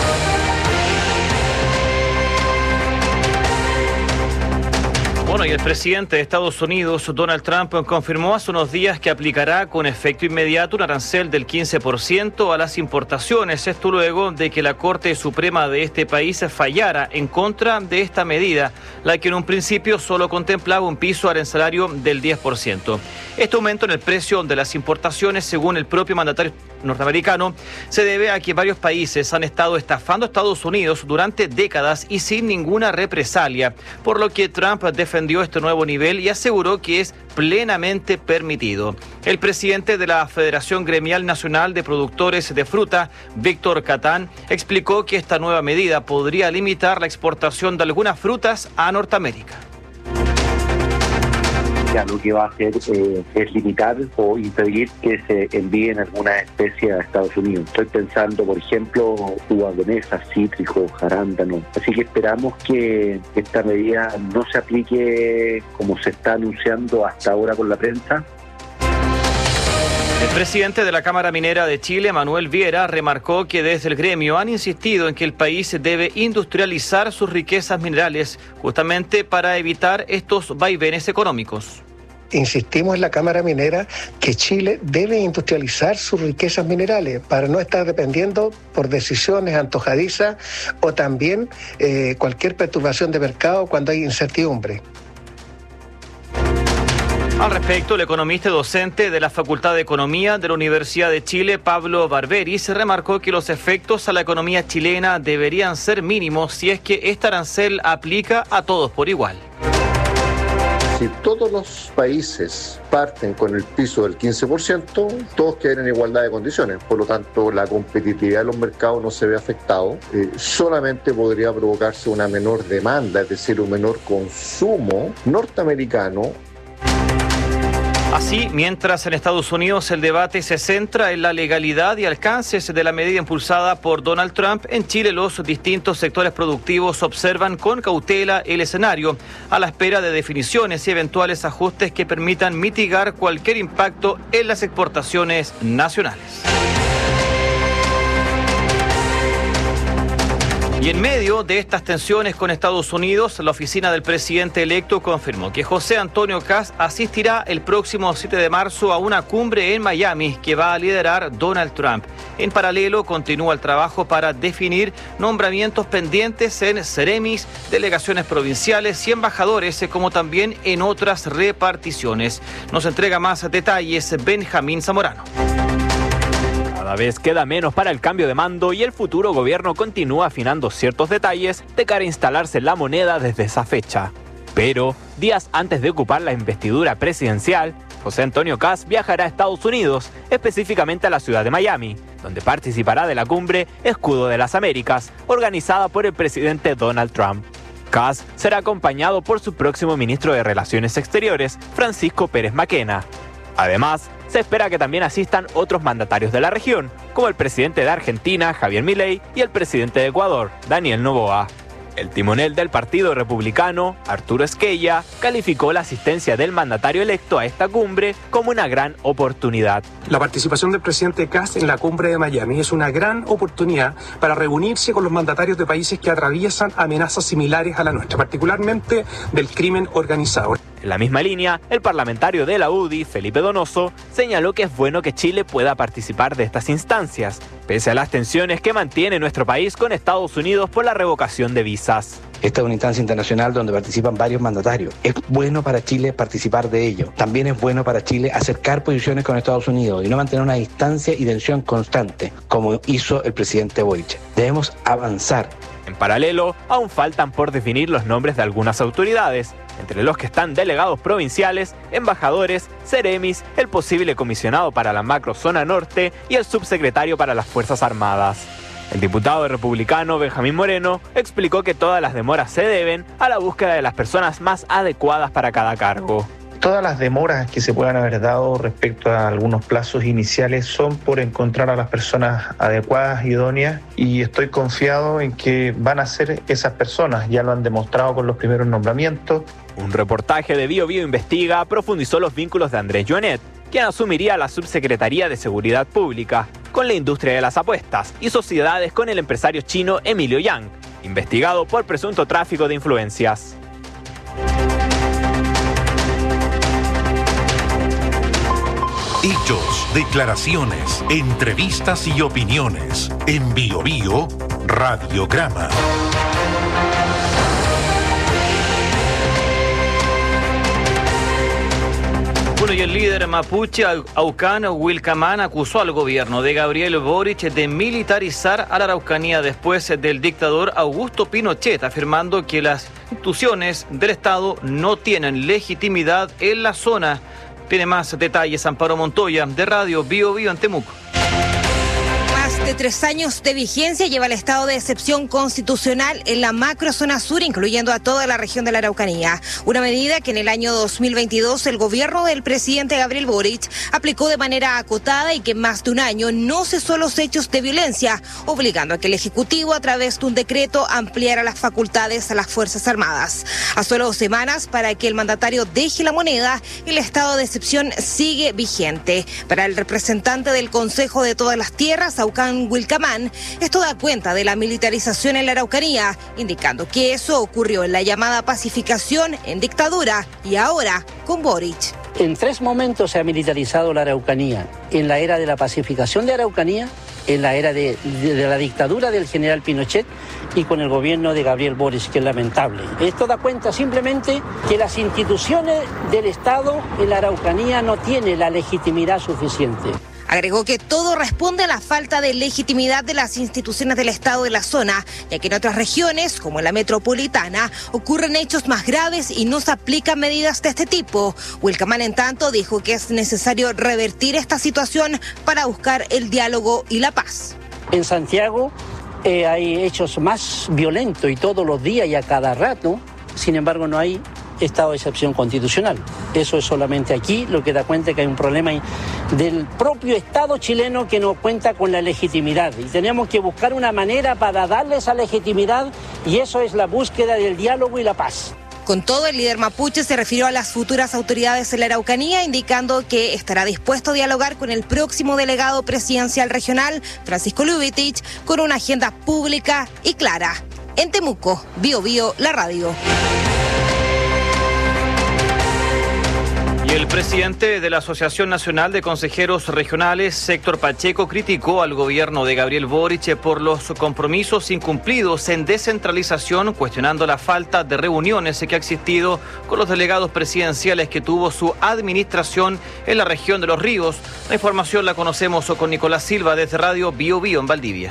Bueno, y el presidente de Estados Unidos, Donald Trump, confirmó hace unos días que aplicará con efecto inmediato un arancel del quince por ciento a las importaciones. Esto luego de que la Corte Suprema de este país fallara en contra de esta medida, la que en un principio solo contemplaba un piso arancelario del diez por ciento. Este aumento en el precio de las importaciones, según el propio mandatario norteamericano, se debe a que varios países han estado estafando a Estados Unidos durante décadas y sin ninguna represalia, por lo que Trump defendió este nuevo nivel y aseguró que es plenamente permitido. El presidente de la Federación Gremial Nacional de Productores de Fruta, Víctor Catán, explicó que esta nueva medida podría limitar la exportación de algunas frutas a Norteamérica. Ya lo que va a hacer eh, es limitar o impedir que se envíen alguna especie a Estados Unidos. Estoy pensando, por ejemplo, uvas de mesa, cítricos, arándanos. Así que esperamos que esta medida no se aplique como se está anunciando hasta ahora con la prensa. El presidente de la Cámara Minera de Chile, Manuel Viera, remarcó que desde el gremio han insistido en que el país debe industrializar sus riquezas minerales justamente para evitar estos vaivenes económicos. Insistimos en la Cámara Minera que Chile debe industrializar sus riquezas minerales para no estar dependiendo por decisiones antojadizas o también eh, cualquier perturbación de mercado cuando hay incertidumbre. Al respecto, el economista y docente de la Facultad de Economía de la Universidad de Chile, Pablo Barberis, remarcó que los efectos a la economía chilena deberían ser mínimos si es que este arancel aplica a todos por igual. Si todos los países parten con el piso del quince por ciento, todos quedan en igualdad de condiciones. Por lo tanto, la competitividad de los mercados no se ve afectado. Eh, solamente podría provocarse una menor demanda, es decir, un menor consumo norteamericano. Así, mientras en Estados Unidos el debate se centra en la legalidad y alcances de la medida impulsada por Donald Trump, en Chile los distintos sectores productivos observan con cautela el escenario, a la espera de definiciones y eventuales ajustes que permitan mitigar cualquier impacto en las exportaciones nacionales. Y en medio de estas tensiones con Estados Unidos, la oficina del presidente electo confirmó que José Antonio Kast asistirá el próximo siete de marzo a una cumbre en Miami que va a liderar Donald Trump. En paralelo, continúa el trabajo para definir nombramientos pendientes en Ceremis, delegaciones provinciales y embajadores, como también en otras reparticiones. Nos entrega más detalles Benjamín Zamorano. Cada vez queda menos para el cambio de mando y el futuro gobierno continúa afinando ciertos detalles de cara a instalarse en la moneda desde esa fecha. Pero, días antes de ocupar la investidura presidencial, José Antonio Kast viajará a Estados Unidos, específicamente a la ciudad de Miami, donde participará de la cumbre Escudo de las Américas, organizada por el presidente Donald Trump. Kast será acompañado por su próximo ministro de Relaciones Exteriores, Francisco Pérez Maquena. Además, se espera que también asistan otros mandatarios de la región, como el presidente de Argentina, Javier Milei, y el presidente de Ecuador, Daniel Noboa. El timonel del Partido Republicano, Arturo Esquella, calificó la asistencia del mandatario electo a esta cumbre como una gran oportunidad. La participación del presidente Kast en la cumbre de Miami es una gran oportunidad para reunirse con los mandatarios de países que atraviesan amenazas similares a la nuestra, particularmente del crimen organizado. En la misma línea, el parlamentario de la U D I, Felipe Donoso, señaló que es bueno que Chile pueda participar de estas instancias, pese a las tensiones que mantiene nuestro país con Estados Unidos por la revocación de visas. Esta es una instancia internacional donde participan varios mandatarios. Es bueno para Chile participar de ello. También es bueno para Chile acercar posiciones con Estados Unidos y no mantener una distancia y tensión constante, como hizo el presidente Boric. Debemos avanzar. En paralelo, aún faltan por definir los nombres de algunas autoridades, entre los que están delegados provinciales, embajadores, ceremis, el posible comisionado para la macrozona norte y el subsecretario para las Fuerzas Armadas. El diputado republicano Benjamín Moreno explicó que todas las demoras se deben a la búsqueda de las personas más adecuadas para cada cargo. Todas las demoras que se puedan haber dado respecto a algunos plazos iniciales son por encontrar a las personas adecuadas, idóneas, y estoy confiado en que van a ser esas personas. Ya lo han demostrado con los primeros nombramientos. Un reportaje de Bio Bio Investiga profundizó los vínculos de Andrés Joanet, quien asumiría la Subsecretaría de Seguridad Pública, con la industria de las apuestas y sociedades con el empresario chino Emilio Yang, investigado por presunto tráfico de influencias. Hechos, declaraciones, entrevistas y opiniones. En Bio Bio, Radiograma. Bueno, y el líder mapuche Aucán Wilcamán acusó al gobierno de Gabriel Boric de militarizar a la Araucanía después del dictador Augusto Pinochet, afirmando que las instituciones del Estado no tienen legitimidad en la zona. Tiene más detalles Amparo Montoya, de Radio Bio Bio en Temuco. Más de tres años de vigencia lleva el estado de excepción constitucional en la macrozona sur, incluyendo a toda la región de la Araucanía. Una medida que en el año dos mil veintidós el gobierno del presidente Gabriel Boric aplicó de manera acotada y que en más de un año no cesó los hechos de violencia, obligando a que el Ejecutivo, a través de un decreto, ampliara las facultades a las Fuerzas Armadas. A solo semanas para que el mandatario deje la moneda, el estado de excepción sigue vigente. Para el representante del Consejo de Todas las Tierras, Aucán Wilcamán, esto da cuenta de la militarización en la Araucanía, indicando que eso ocurrió en la llamada pacificación en dictadura y ahora con Boric. En tres momentos se ha militarizado la Araucanía. En la era de la pacificación de Araucanía, en la era de, de, de la dictadura del general Pinochet y con el gobierno de Gabriel Boric, que es lamentable. Esto da cuenta simplemente que las instituciones del Estado en la Araucanía no tienen la legitimidad suficiente. Agregó que todo responde a la falta de legitimidad de las instituciones del Estado de la zona, ya que en otras regiones, como en la metropolitana, ocurren hechos más graves y no se aplican medidas de este tipo. Wilcamán, en tanto, dijo que es necesario revertir esta situación para buscar el diálogo y la paz. En Santiago eh, hay hechos más violentos y todos los días y a cada rato, sin embargo no hay estado de excepción constitucional. Eso es solamente aquí lo que da cuenta que hay un problema del propio Estado chileno que no cuenta con la legitimidad y tenemos que buscar una manera para darle esa legitimidad y eso es la búsqueda del diálogo y la paz. Con todo, el líder mapuche se refirió a las futuras autoridades en la Araucanía, indicando que estará dispuesto a dialogar con el próximo delegado presidencial regional, Francisco Lubitich, con una agenda pública y clara. En Temuco, Bio Bio, la radio. Y el presidente de la Asociación Nacional de Consejeros Regionales, Héctor Pacheco, criticó al gobierno de Gabriel Boric por los compromisos incumplidos en descentralización, cuestionando la falta de reuniones que ha existido con los delegados presidenciales que tuvo su administración en la región de Los Ríos. La información la conocemos con Nicolás Silva desde Radio Bio Bio en Valdivia.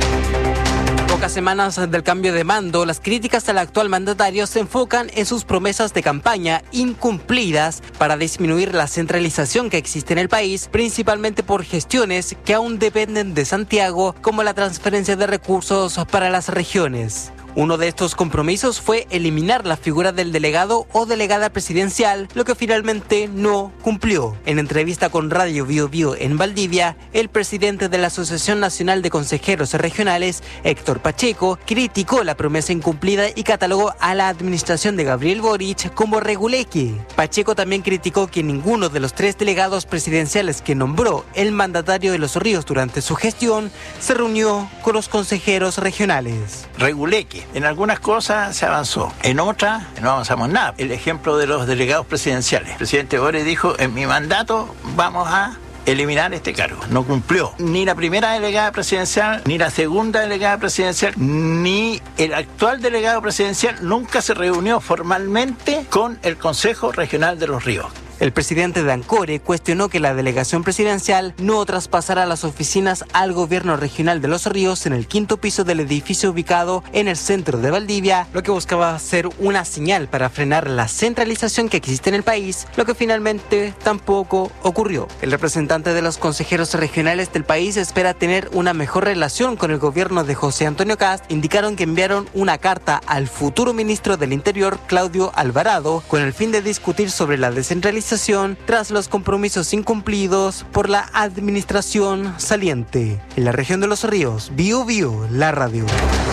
Pocas semanas del cambio de mando, las críticas al actual mandatario se enfocan en sus promesas de campaña incumplidas para disminuir la centralización que existe en el país, principalmente por gestiones que aún dependen de Santiago, como la transferencia de recursos para las regiones. Uno de estos compromisos fue eliminar la figura del delegado o delegada presidencial, lo que finalmente no cumplió. En entrevista con Radio Bio Bio en Valdivia, el presidente de la Asociación Nacional de Consejeros Regionales, Héctor Pacheco, criticó la promesa incumplida y catalogó a la administración de Gabriel Boric como reguleque. Pacheco también criticó que ninguno de los tres delegados presidenciales que nombró el mandatario de Los Ríos durante su gestión se reunió con los consejeros regionales. Reguleque. En algunas cosas se avanzó, en otras no avanzamos nada. El ejemplo de los delegados presidenciales. El presidente Boric dijo, en mi mandato vamos a eliminar este cargo. No cumplió ni la primera delegada presidencial, ni la segunda delegada presidencial, ni el actual delegado presidencial nunca se reunió formalmente con el Consejo Regional de Los Ríos. El presidente de Ancore cuestionó que la delegación presidencial no traspasara las oficinas al gobierno regional de Los Ríos en el quinto piso del edificio ubicado en el centro de Valdivia, lo que buscaba ser una señal para frenar la centralización que existe en el país, lo que finalmente tampoco ocurrió. El representante de los consejeros regionales del país espera tener una mejor relación con el gobierno de José Antonio Kast. Indicaron que enviaron una carta al futuro ministro del Interior, Claudio Alvarado, con el fin de discutir sobre la descentralización tras los compromisos incumplidos por la administración saliente. En la región de Los Ríos, Bio Bio, la radio.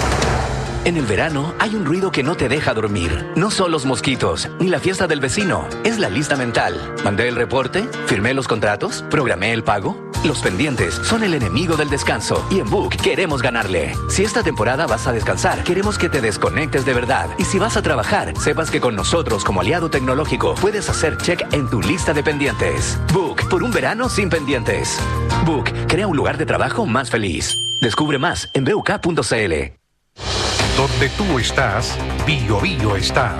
En el verano hay un ruido que no te deja dormir. No son los mosquitos, ni la fiesta del vecino. Es la lista mental. Mandé el reporte, firmé los contratos, programé el pago. Los pendientes son el enemigo del descanso y en Book queremos ganarle. Si esta temporada vas a descansar, queremos que te desconectes de verdad. Y si vas a trabajar, sepas que con nosotros como aliado tecnológico puedes hacer check en tu lista de pendientes. Book, por un verano sin pendientes. Book, crea un lugar de trabajo más feliz. Descubre más en b u k punto c l. Donde tú estás, Bio Bio está.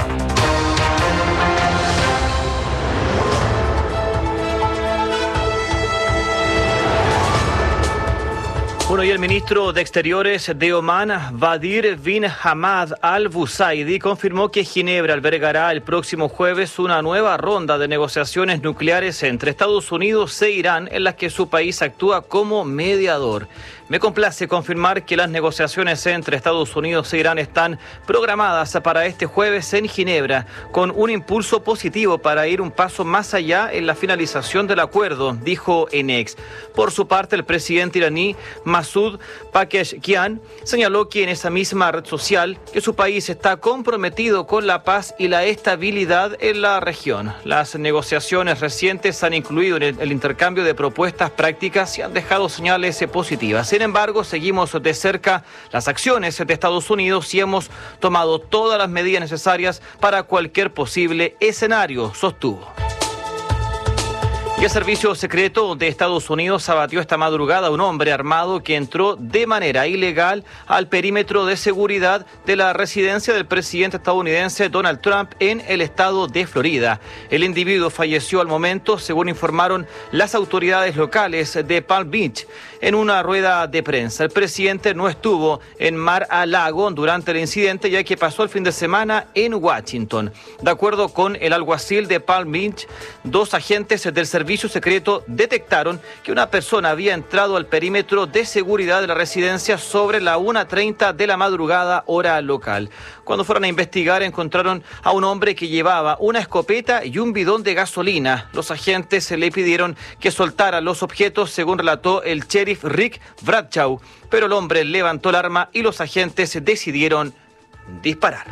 Bueno, y el ministro de Exteriores de Omán, Badir bin Hamad Al Busaidi, confirmó que Ginebra albergará el próximo jueves una nueva ronda de negociaciones nucleares entre Estados Unidos e Irán, en las que su país actúa como mediador. Me complace confirmar que las negociaciones entre Estados Unidos e Irán están programadas para este jueves en Ginebra, con un impulso positivo para ir un paso más allá en la finalización del acuerdo, dijo en X. Por su parte, el presidente iraní Masoud Pezeshkian señaló que en esa misma red social que su país está comprometido con la paz y la estabilidad en la región. Las negociaciones recientes han incluido el, el intercambio de propuestas prácticas y han dejado señales positivas. Sin embargo, seguimos de cerca las acciones de Estados Unidos y hemos tomado todas las medidas necesarias para cualquier posible escenario, sostuvo. Y el Servicio Secreto de Estados Unidos abatió esta madrugada a un hombre armado que entró de manera ilegal al perímetro de seguridad de la residencia del presidente estadounidense Donald Trump en el estado de Florida. El individuo falleció al momento, según informaron las autoridades locales de Palm Beach. En una rueda de prensa, el presidente no estuvo en Mar-a-Lago durante el incidente, ya que pasó el fin de semana en Washington. De acuerdo con el alguacil de Palm Beach, dos agentes del servicio secreto detectaron que una persona había entrado al perímetro de seguridad de la residencia sobre la una treinta de la madrugada, hora local. Cuando fueron a investigar, encontraron a un hombre que llevaba una escopeta y un bidón de gasolina. Los agentes le pidieron que soltara los objetos, según relató el sheriff Rick Bradshaw, pero el hombre levantó el arma y los agentes decidieron disparar.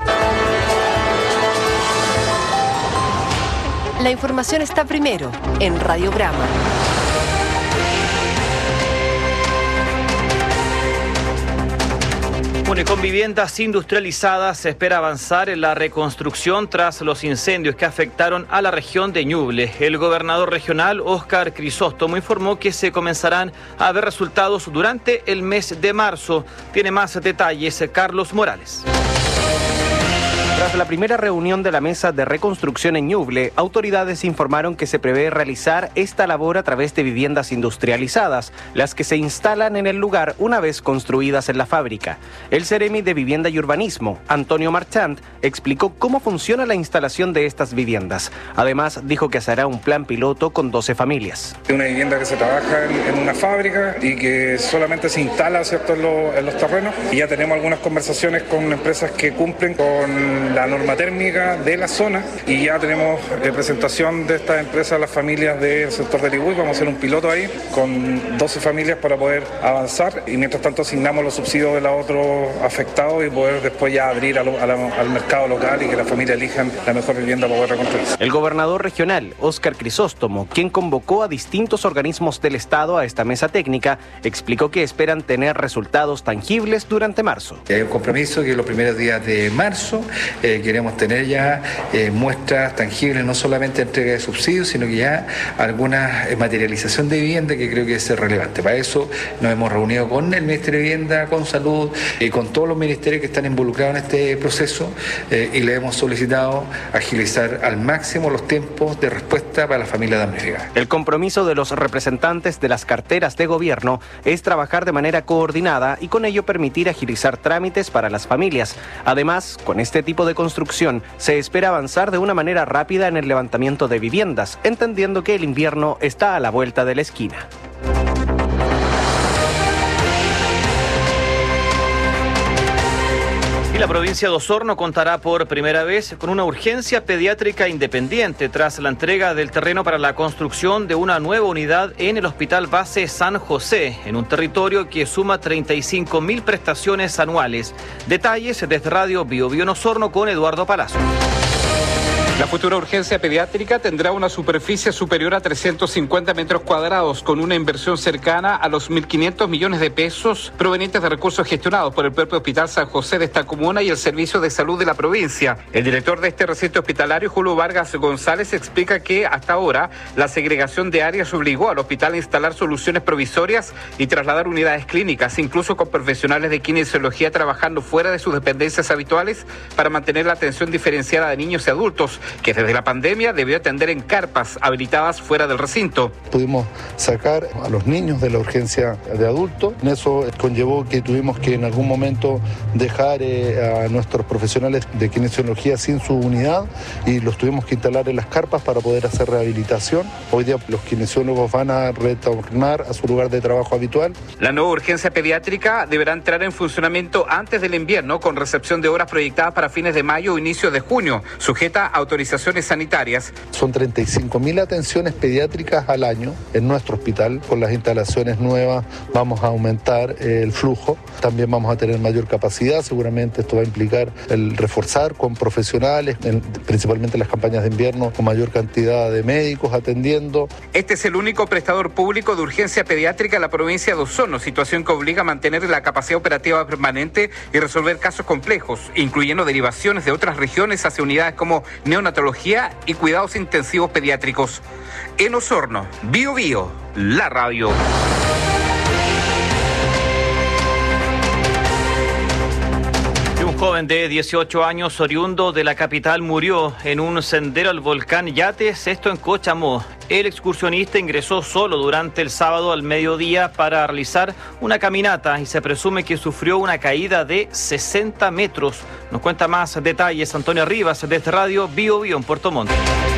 La información está primero en Radiograma. Bueno, y con viviendas industrializadas se espera avanzar en la reconstrucción tras los incendios que afectaron a la región de Ñuble. El gobernador regional, Óscar Crisóstomo, informó que se comenzarán a ver resultados durante el mes de marzo. Tiene más detalles Carlos Morales. Tras la primera reunión de la mesa de reconstrucción en Ñuble, autoridades informaron que se prevé realizar esta labor a través de viviendas industrializadas, las que se instalan en el lugar una vez construidas en la fábrica. El Seremi de Vivienda y Urbanismo, Antonio Marchand, explicó cómo funciona la instalación de estas viviendas. Además, dijo que se hará un plan piloto con doce familias. Una vivienda que se trabaja en, en una fábrica y que solamente se instala, ¿cierto?, en, lo, en los terrenos. Y ya tenemos algunas conversaciones con empresas que cumplen con la norma térmica de la zona y ya tenemos eh, presentación de estas empresas a las familias del sector de Ligüey. Vamos a hacer un piloto ahí con doce familias para poder avanzar y mientras tanto asignamos los subsidios de los otros afectados y poder después ya abrir a lo, a la, al mercado local y que las familias elijan la mejor vivienda para poder reconstruirse. El gobernador regional, Óscar Crisóstomo, quien convocó a distintos organismos del Estado a esta mesa técnica, explicó que esperan tener resultados tangibles durante marzo. Hay un compromiso que los primeros días de marzo Eh, queremos tener ya eh, muestras tangibles, no solamente entrega de subsidios, sino que ya alguna eh, materialización de vivienda que creo que es relevante. Para eso nos hemos reunido con el Ministerio de Vivienda, con Salud, eh, con todos los ministerios que están involucrados en este proceso eh, y le hemos solicitado agilizar al máximo los tiempos de respuesta para las familias damnificadas. El compromiso de los representantes de las carteras de gobierno es trabajar de manera coordinada y con ello permitir agilizar trámites para las familias. Además, con este tipo de construcción se espera avanzar de una manera rápida en el levantamiento de viviendas, entendiendo que el invierno está a la vuelta de la esquina. Y la provincia de Osorno contará por primera vez con una urgencia pediátrica independiente tras la entrega del terreno para la construcción de una nueva unidad en el Hospital Base San José, en un territorio que suma treinta y cinco mil prestaciones anuales. Detalles desde Radio Bio Bio en Osorno con Eduardo Palazzo. La futura urgencia pediátrica tendrá una superficie superior a trescientos cincuenta metros cuadrados, con una inversión cercana a los mil quinientos millones de pesos provenientes de recursos gestionados por el propio Hospital San José de esta comuna y el Servicio de Salud de la provincia. El director de este recinto hospitalario, Julio Vargas González, explica que hasta ahora la segregación de áreas obligó al hospital a instalar soluciones provisorias y trasladar unidades clínicas, incluso con profesionales de kinesiología trabajando fuera de sus dependencias habituales para mantener la atención diferenciada de niños y adultos, que desde la pandemia debió atender en carpas habilitadas fuera del recinto. Pudimos sacar a los niños de la urgencia de adultos. Eso conllevó que tuvimos que en algún momento dejar eh, a nuestros profesionales de kinesiología sin su unidad y los tuvimos que instalar en las carpas para poder hacer rehabilitación. Hoy día los kinesiólogos van a retornar a su lugar de trabajo habitual. La nueva urgencia pediátrica deberá entrar en funcionamiento antes del invierno, con recepción de obras proyectadas para fines de mayo o inicio de junio, sujeta a autorizaciones sanitarias. Son treinta y cinco mil atenciones pediátricas al año en nuestro hospital. Con las instalaciones nuevas vamos a aumentar el flujo, también vamos a tener mayor capacidad. Seguramente esto va a implicar el reforzar con profesionales, en, principalmente en las campañas de invierno, con mayor cantidad de médicos atendiendo. Este es el único prestador público de urgencia pediátrica en la provincia de Osorno, situación que obliga a mantener la capacidad operativa permanente y resolver casos complejos, incluyendo derivaciones de otras regiones hacia unidades como neonatología neonatología y cuidados intensivos pediátricos. En Osorno, Bio Bio, la radio. Un joven de dieciocho años, oriundo de la capital, murió en un sendero al volcán Yates, esto en Cochamó. El excursionista ingresó solo durante el sábado al mediodía para realizar una caminata y se presume que sufrió una caída de sesenta metros. Nos cuenta más detalles Antonio Rivas desde Radio Bio Bio en Puerto Montt.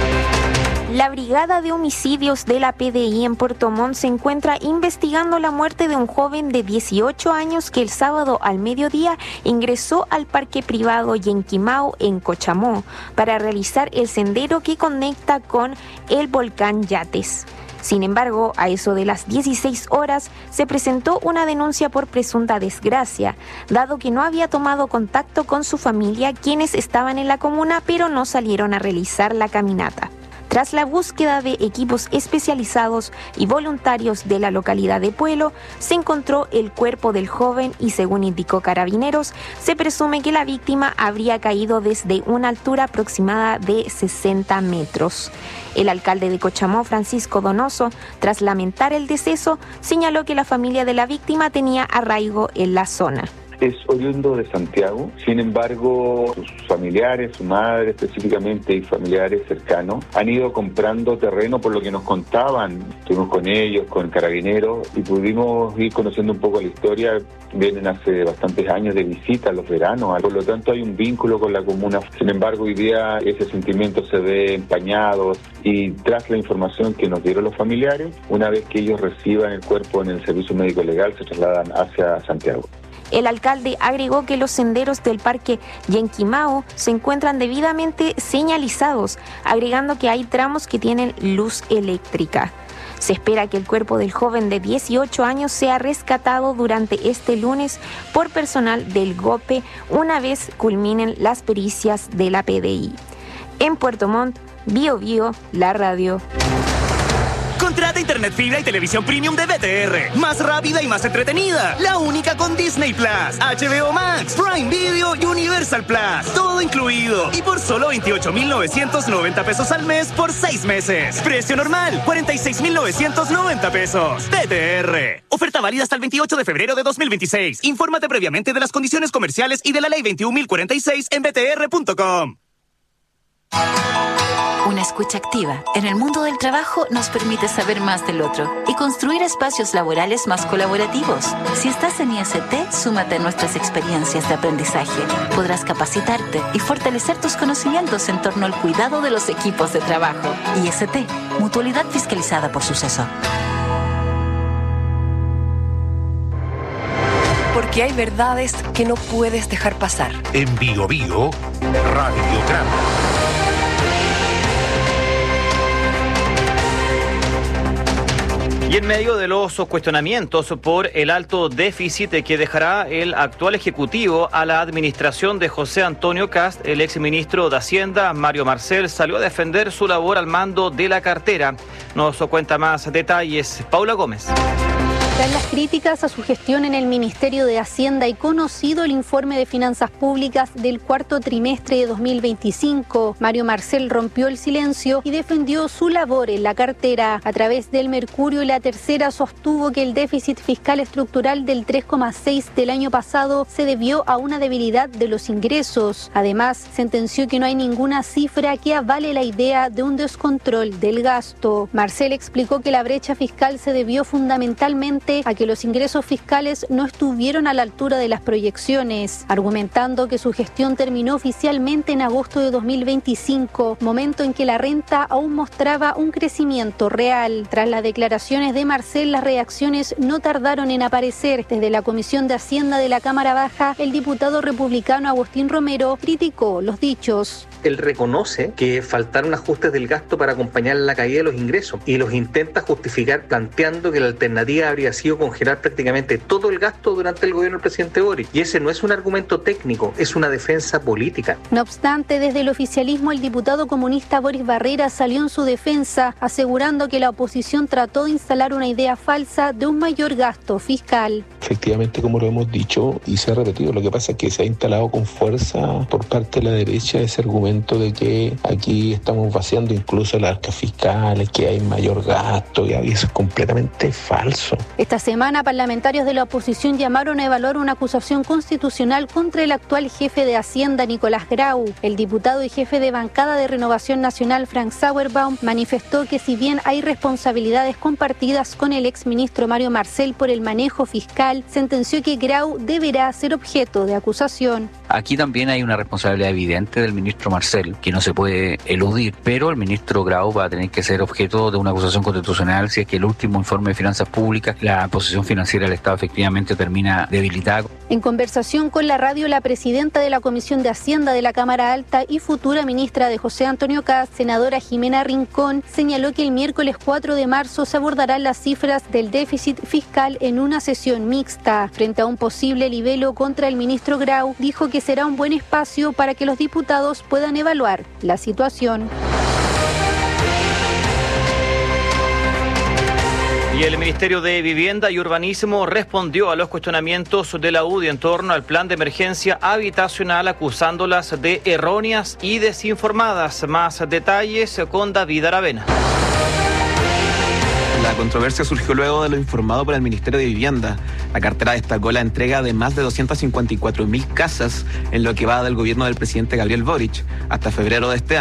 La Brigada de Homicidios de la P D I en Puerto Montt se encuentra investigando la muerte de un joven de dieciocho años que el sábado al mediodía ingresó al parque privado Yenquimau en Cochamó para realizar el sendero que conecta con el volcán Yates. Sin embargo, a eso de las dieciséis horas se presentó una denuncia por presunta desgracia, dado que no había tomado contacto con su familia, quienes estaban en la comuna pero no salieron a realizar la caminata. Tras la búsqueda de equipos especializados y voluntarios de la localidad de Puelo, se encontró el cuerpo del joven y, según indicó Carabineros, se presume que la víctima habría caído desde una altura aproximada de sesenta metros. El alcalde de Cochamó, Francisco Donoso, tras lamentar el deceso, señaló que la familia de la víctima tenía arraigo en la zona. Es oriundo de Santiago, sin embargo, sus familiares, su madre específicamente y familiares cercanos han ido comprando terreno por lo que nos contaban. Estuvimos con ellos, con Carabineros y pudimos ir conociendo un poco la historia. Vienen hace bastantes años de visita a los veranos, por lo tanto hay un vínculo con la comuna. Sin embargo, hoy día ese sentimiento se ve empañado y tras la información que nos dieron los familiares, una vez que ellos reciban el cuerpo en el servicio médico legal, se trasladan hacia Santiago. El alcalde agregó que los senderos del parque Yenquimau se encuentran debidamente señalizados, agregando que hay tramos que tienen luz eléctrica. Se espera que el cuerpo del joven de dieciocho años sea rescatado durante este lunes por personal del GOPE una vez culminen las pericias de la P D I. En Puerto Montt, Bio Bio, la radio. Contrata internet fibra y televisión premium de B T R. Más rápida y más entretenida. La única con Disney Plus, H B O Max, Prime Video y Universal Plus. Todo incluido. Y por solo veintiocho mil novecientos noventa pesos al mes por seis meses. Precio normal, cuarenta y seis mil novecientos noventa pesos. B T R. Oferta válida hasta el veintiocho de febrero de dos mil veintiséis. Infórmate previamente de las condiciones comerciales y de la ley veintiún mil cuarenta y seis en b t r punto com. Una escucha activa en el mundo del trabajo nos permite saber más del otro y construir espacios laborales más colaborativos. Si estás en I S T, súmate a nuestras experiencias de aprendizaje. Podrás capacitarte y fortalecer tus conocimientos en torno al cuidado de los equipos de trabajo. I S T, mutualidad fiscalizada por Suceso. Porque hay verdades que no puedes dejar pasar. En Bio Bio, Radiograma. Y en medio de los cuestionamientos por el alto déficit que dejará el actual Ejecutivo a la administración de José Antonio Kast, el exministro de Hacienda, Mario Marcel, salió a defender su labor al mando de la cartera. Nos cuenta más detalles Paula Gómez. Tras las críticas a su gestión en el Ministerio de Hacienda y conocido el informe de finanzas públicas del cuarto trimestre de dos mil veinticinco, Mario Marcel rompió el silencio y defendió su labor en la cartera. A través del Mercurio y La Tercera sostuvo que el déficit fiscal estructural del tres coma seis del año pasado se debió a una debilidad de los ingresos. Además, sentenció que no hay ninguna cifra que avale la idea de un descontrol del gasto. Marcel explicó que la brecha fiscal se debió fundamentalmente a que los ingresos fiscales no estuvieron a la altura de las proyecciones, argumentando que su gestión terminó oficialmente en agosto de dos mil veinticinco, momento en que la renta aún mostraba un crecimiento real. Tras las declaraciones de Marcel, las reacciones no tardaron en aparecer. Desde la Comisión de Hacienda de la Cámara Baja, el diputado republicano Agustín Romero criticó los dichos. Él reconoce que faltaron ajustes del gasto para acompañar la caída de los ingresos y los intenta justificar planteando que la alternativa habría sido congelar prácticamente todo el gasto durante el gobierno del presidente Boric. Y ese no es un argumento técnico, es una defensa política. No obstante, desde el oficialismo, el diputado comunista Boris Barrera salió en su defensa, asegurando que la oposición trató de instalar una idea falsa de un mayor gasto fiscal. Efectivamente, como lo hemos dicho y se ha repetido, lo que pasa es que se ha instalado con fuerza por parte de la derecha ese argumento argumento de que aquí estamos vaciando incluso las arcas fiscales, que hay mayor gasto, y eso es completamente falso. Esta semana, parlamentarios de la oposición llamaron a evaluar una acusación constitucional contra el actual jefe de Hacienda, Nicolás Grau. El diputado y jefe de bancada de Renovación Nacional, Frank Sauerbaum, manifestó que si bien hay responsabilidades compartidas con el exministro Mario Marcel por el manejo fiscal, sentenció que Grau deberá ser objeto de acusación. Aquí también hay una responsabilidad evidente del ministro Marcel, que no se puede eludir, pero el ministro Grau va a tener que ser objeto de una acusación constitucional si es que el último informe de finanzas públicas, la posición financiera del Estado efectivamente termina debilitada. En conversación con la radio, la presidenta de la Comisión de Hacienda de la Cámara Alta y futura ministra de José Antonio Kast, senadora Jimena Rincón, señaló que el miércoles cuatro de marzo se abordarán las cifras del déficit fiscal en una sesión mixta. Frente a un posible libelo contra el ministro Grau, dijo que será un buen espacio para que los diputados puedan evaluar la situación. Y el Ministerio de Vivienda y Urbanismo respondió a los cuestionamientos de la U D I en torno al plan de emergencia habitacional, acusándolas de erróneas y desinformadas. Más detalles con David Aravena. La controversia surgió luego de lo informado por el Ministerio de Vivienda. La cartera destacó la entrega de más de doscientas cincuenta y cuatro mil casas en lo que va del gobierno del presidente Gabriel Boric hasta febrero de este año.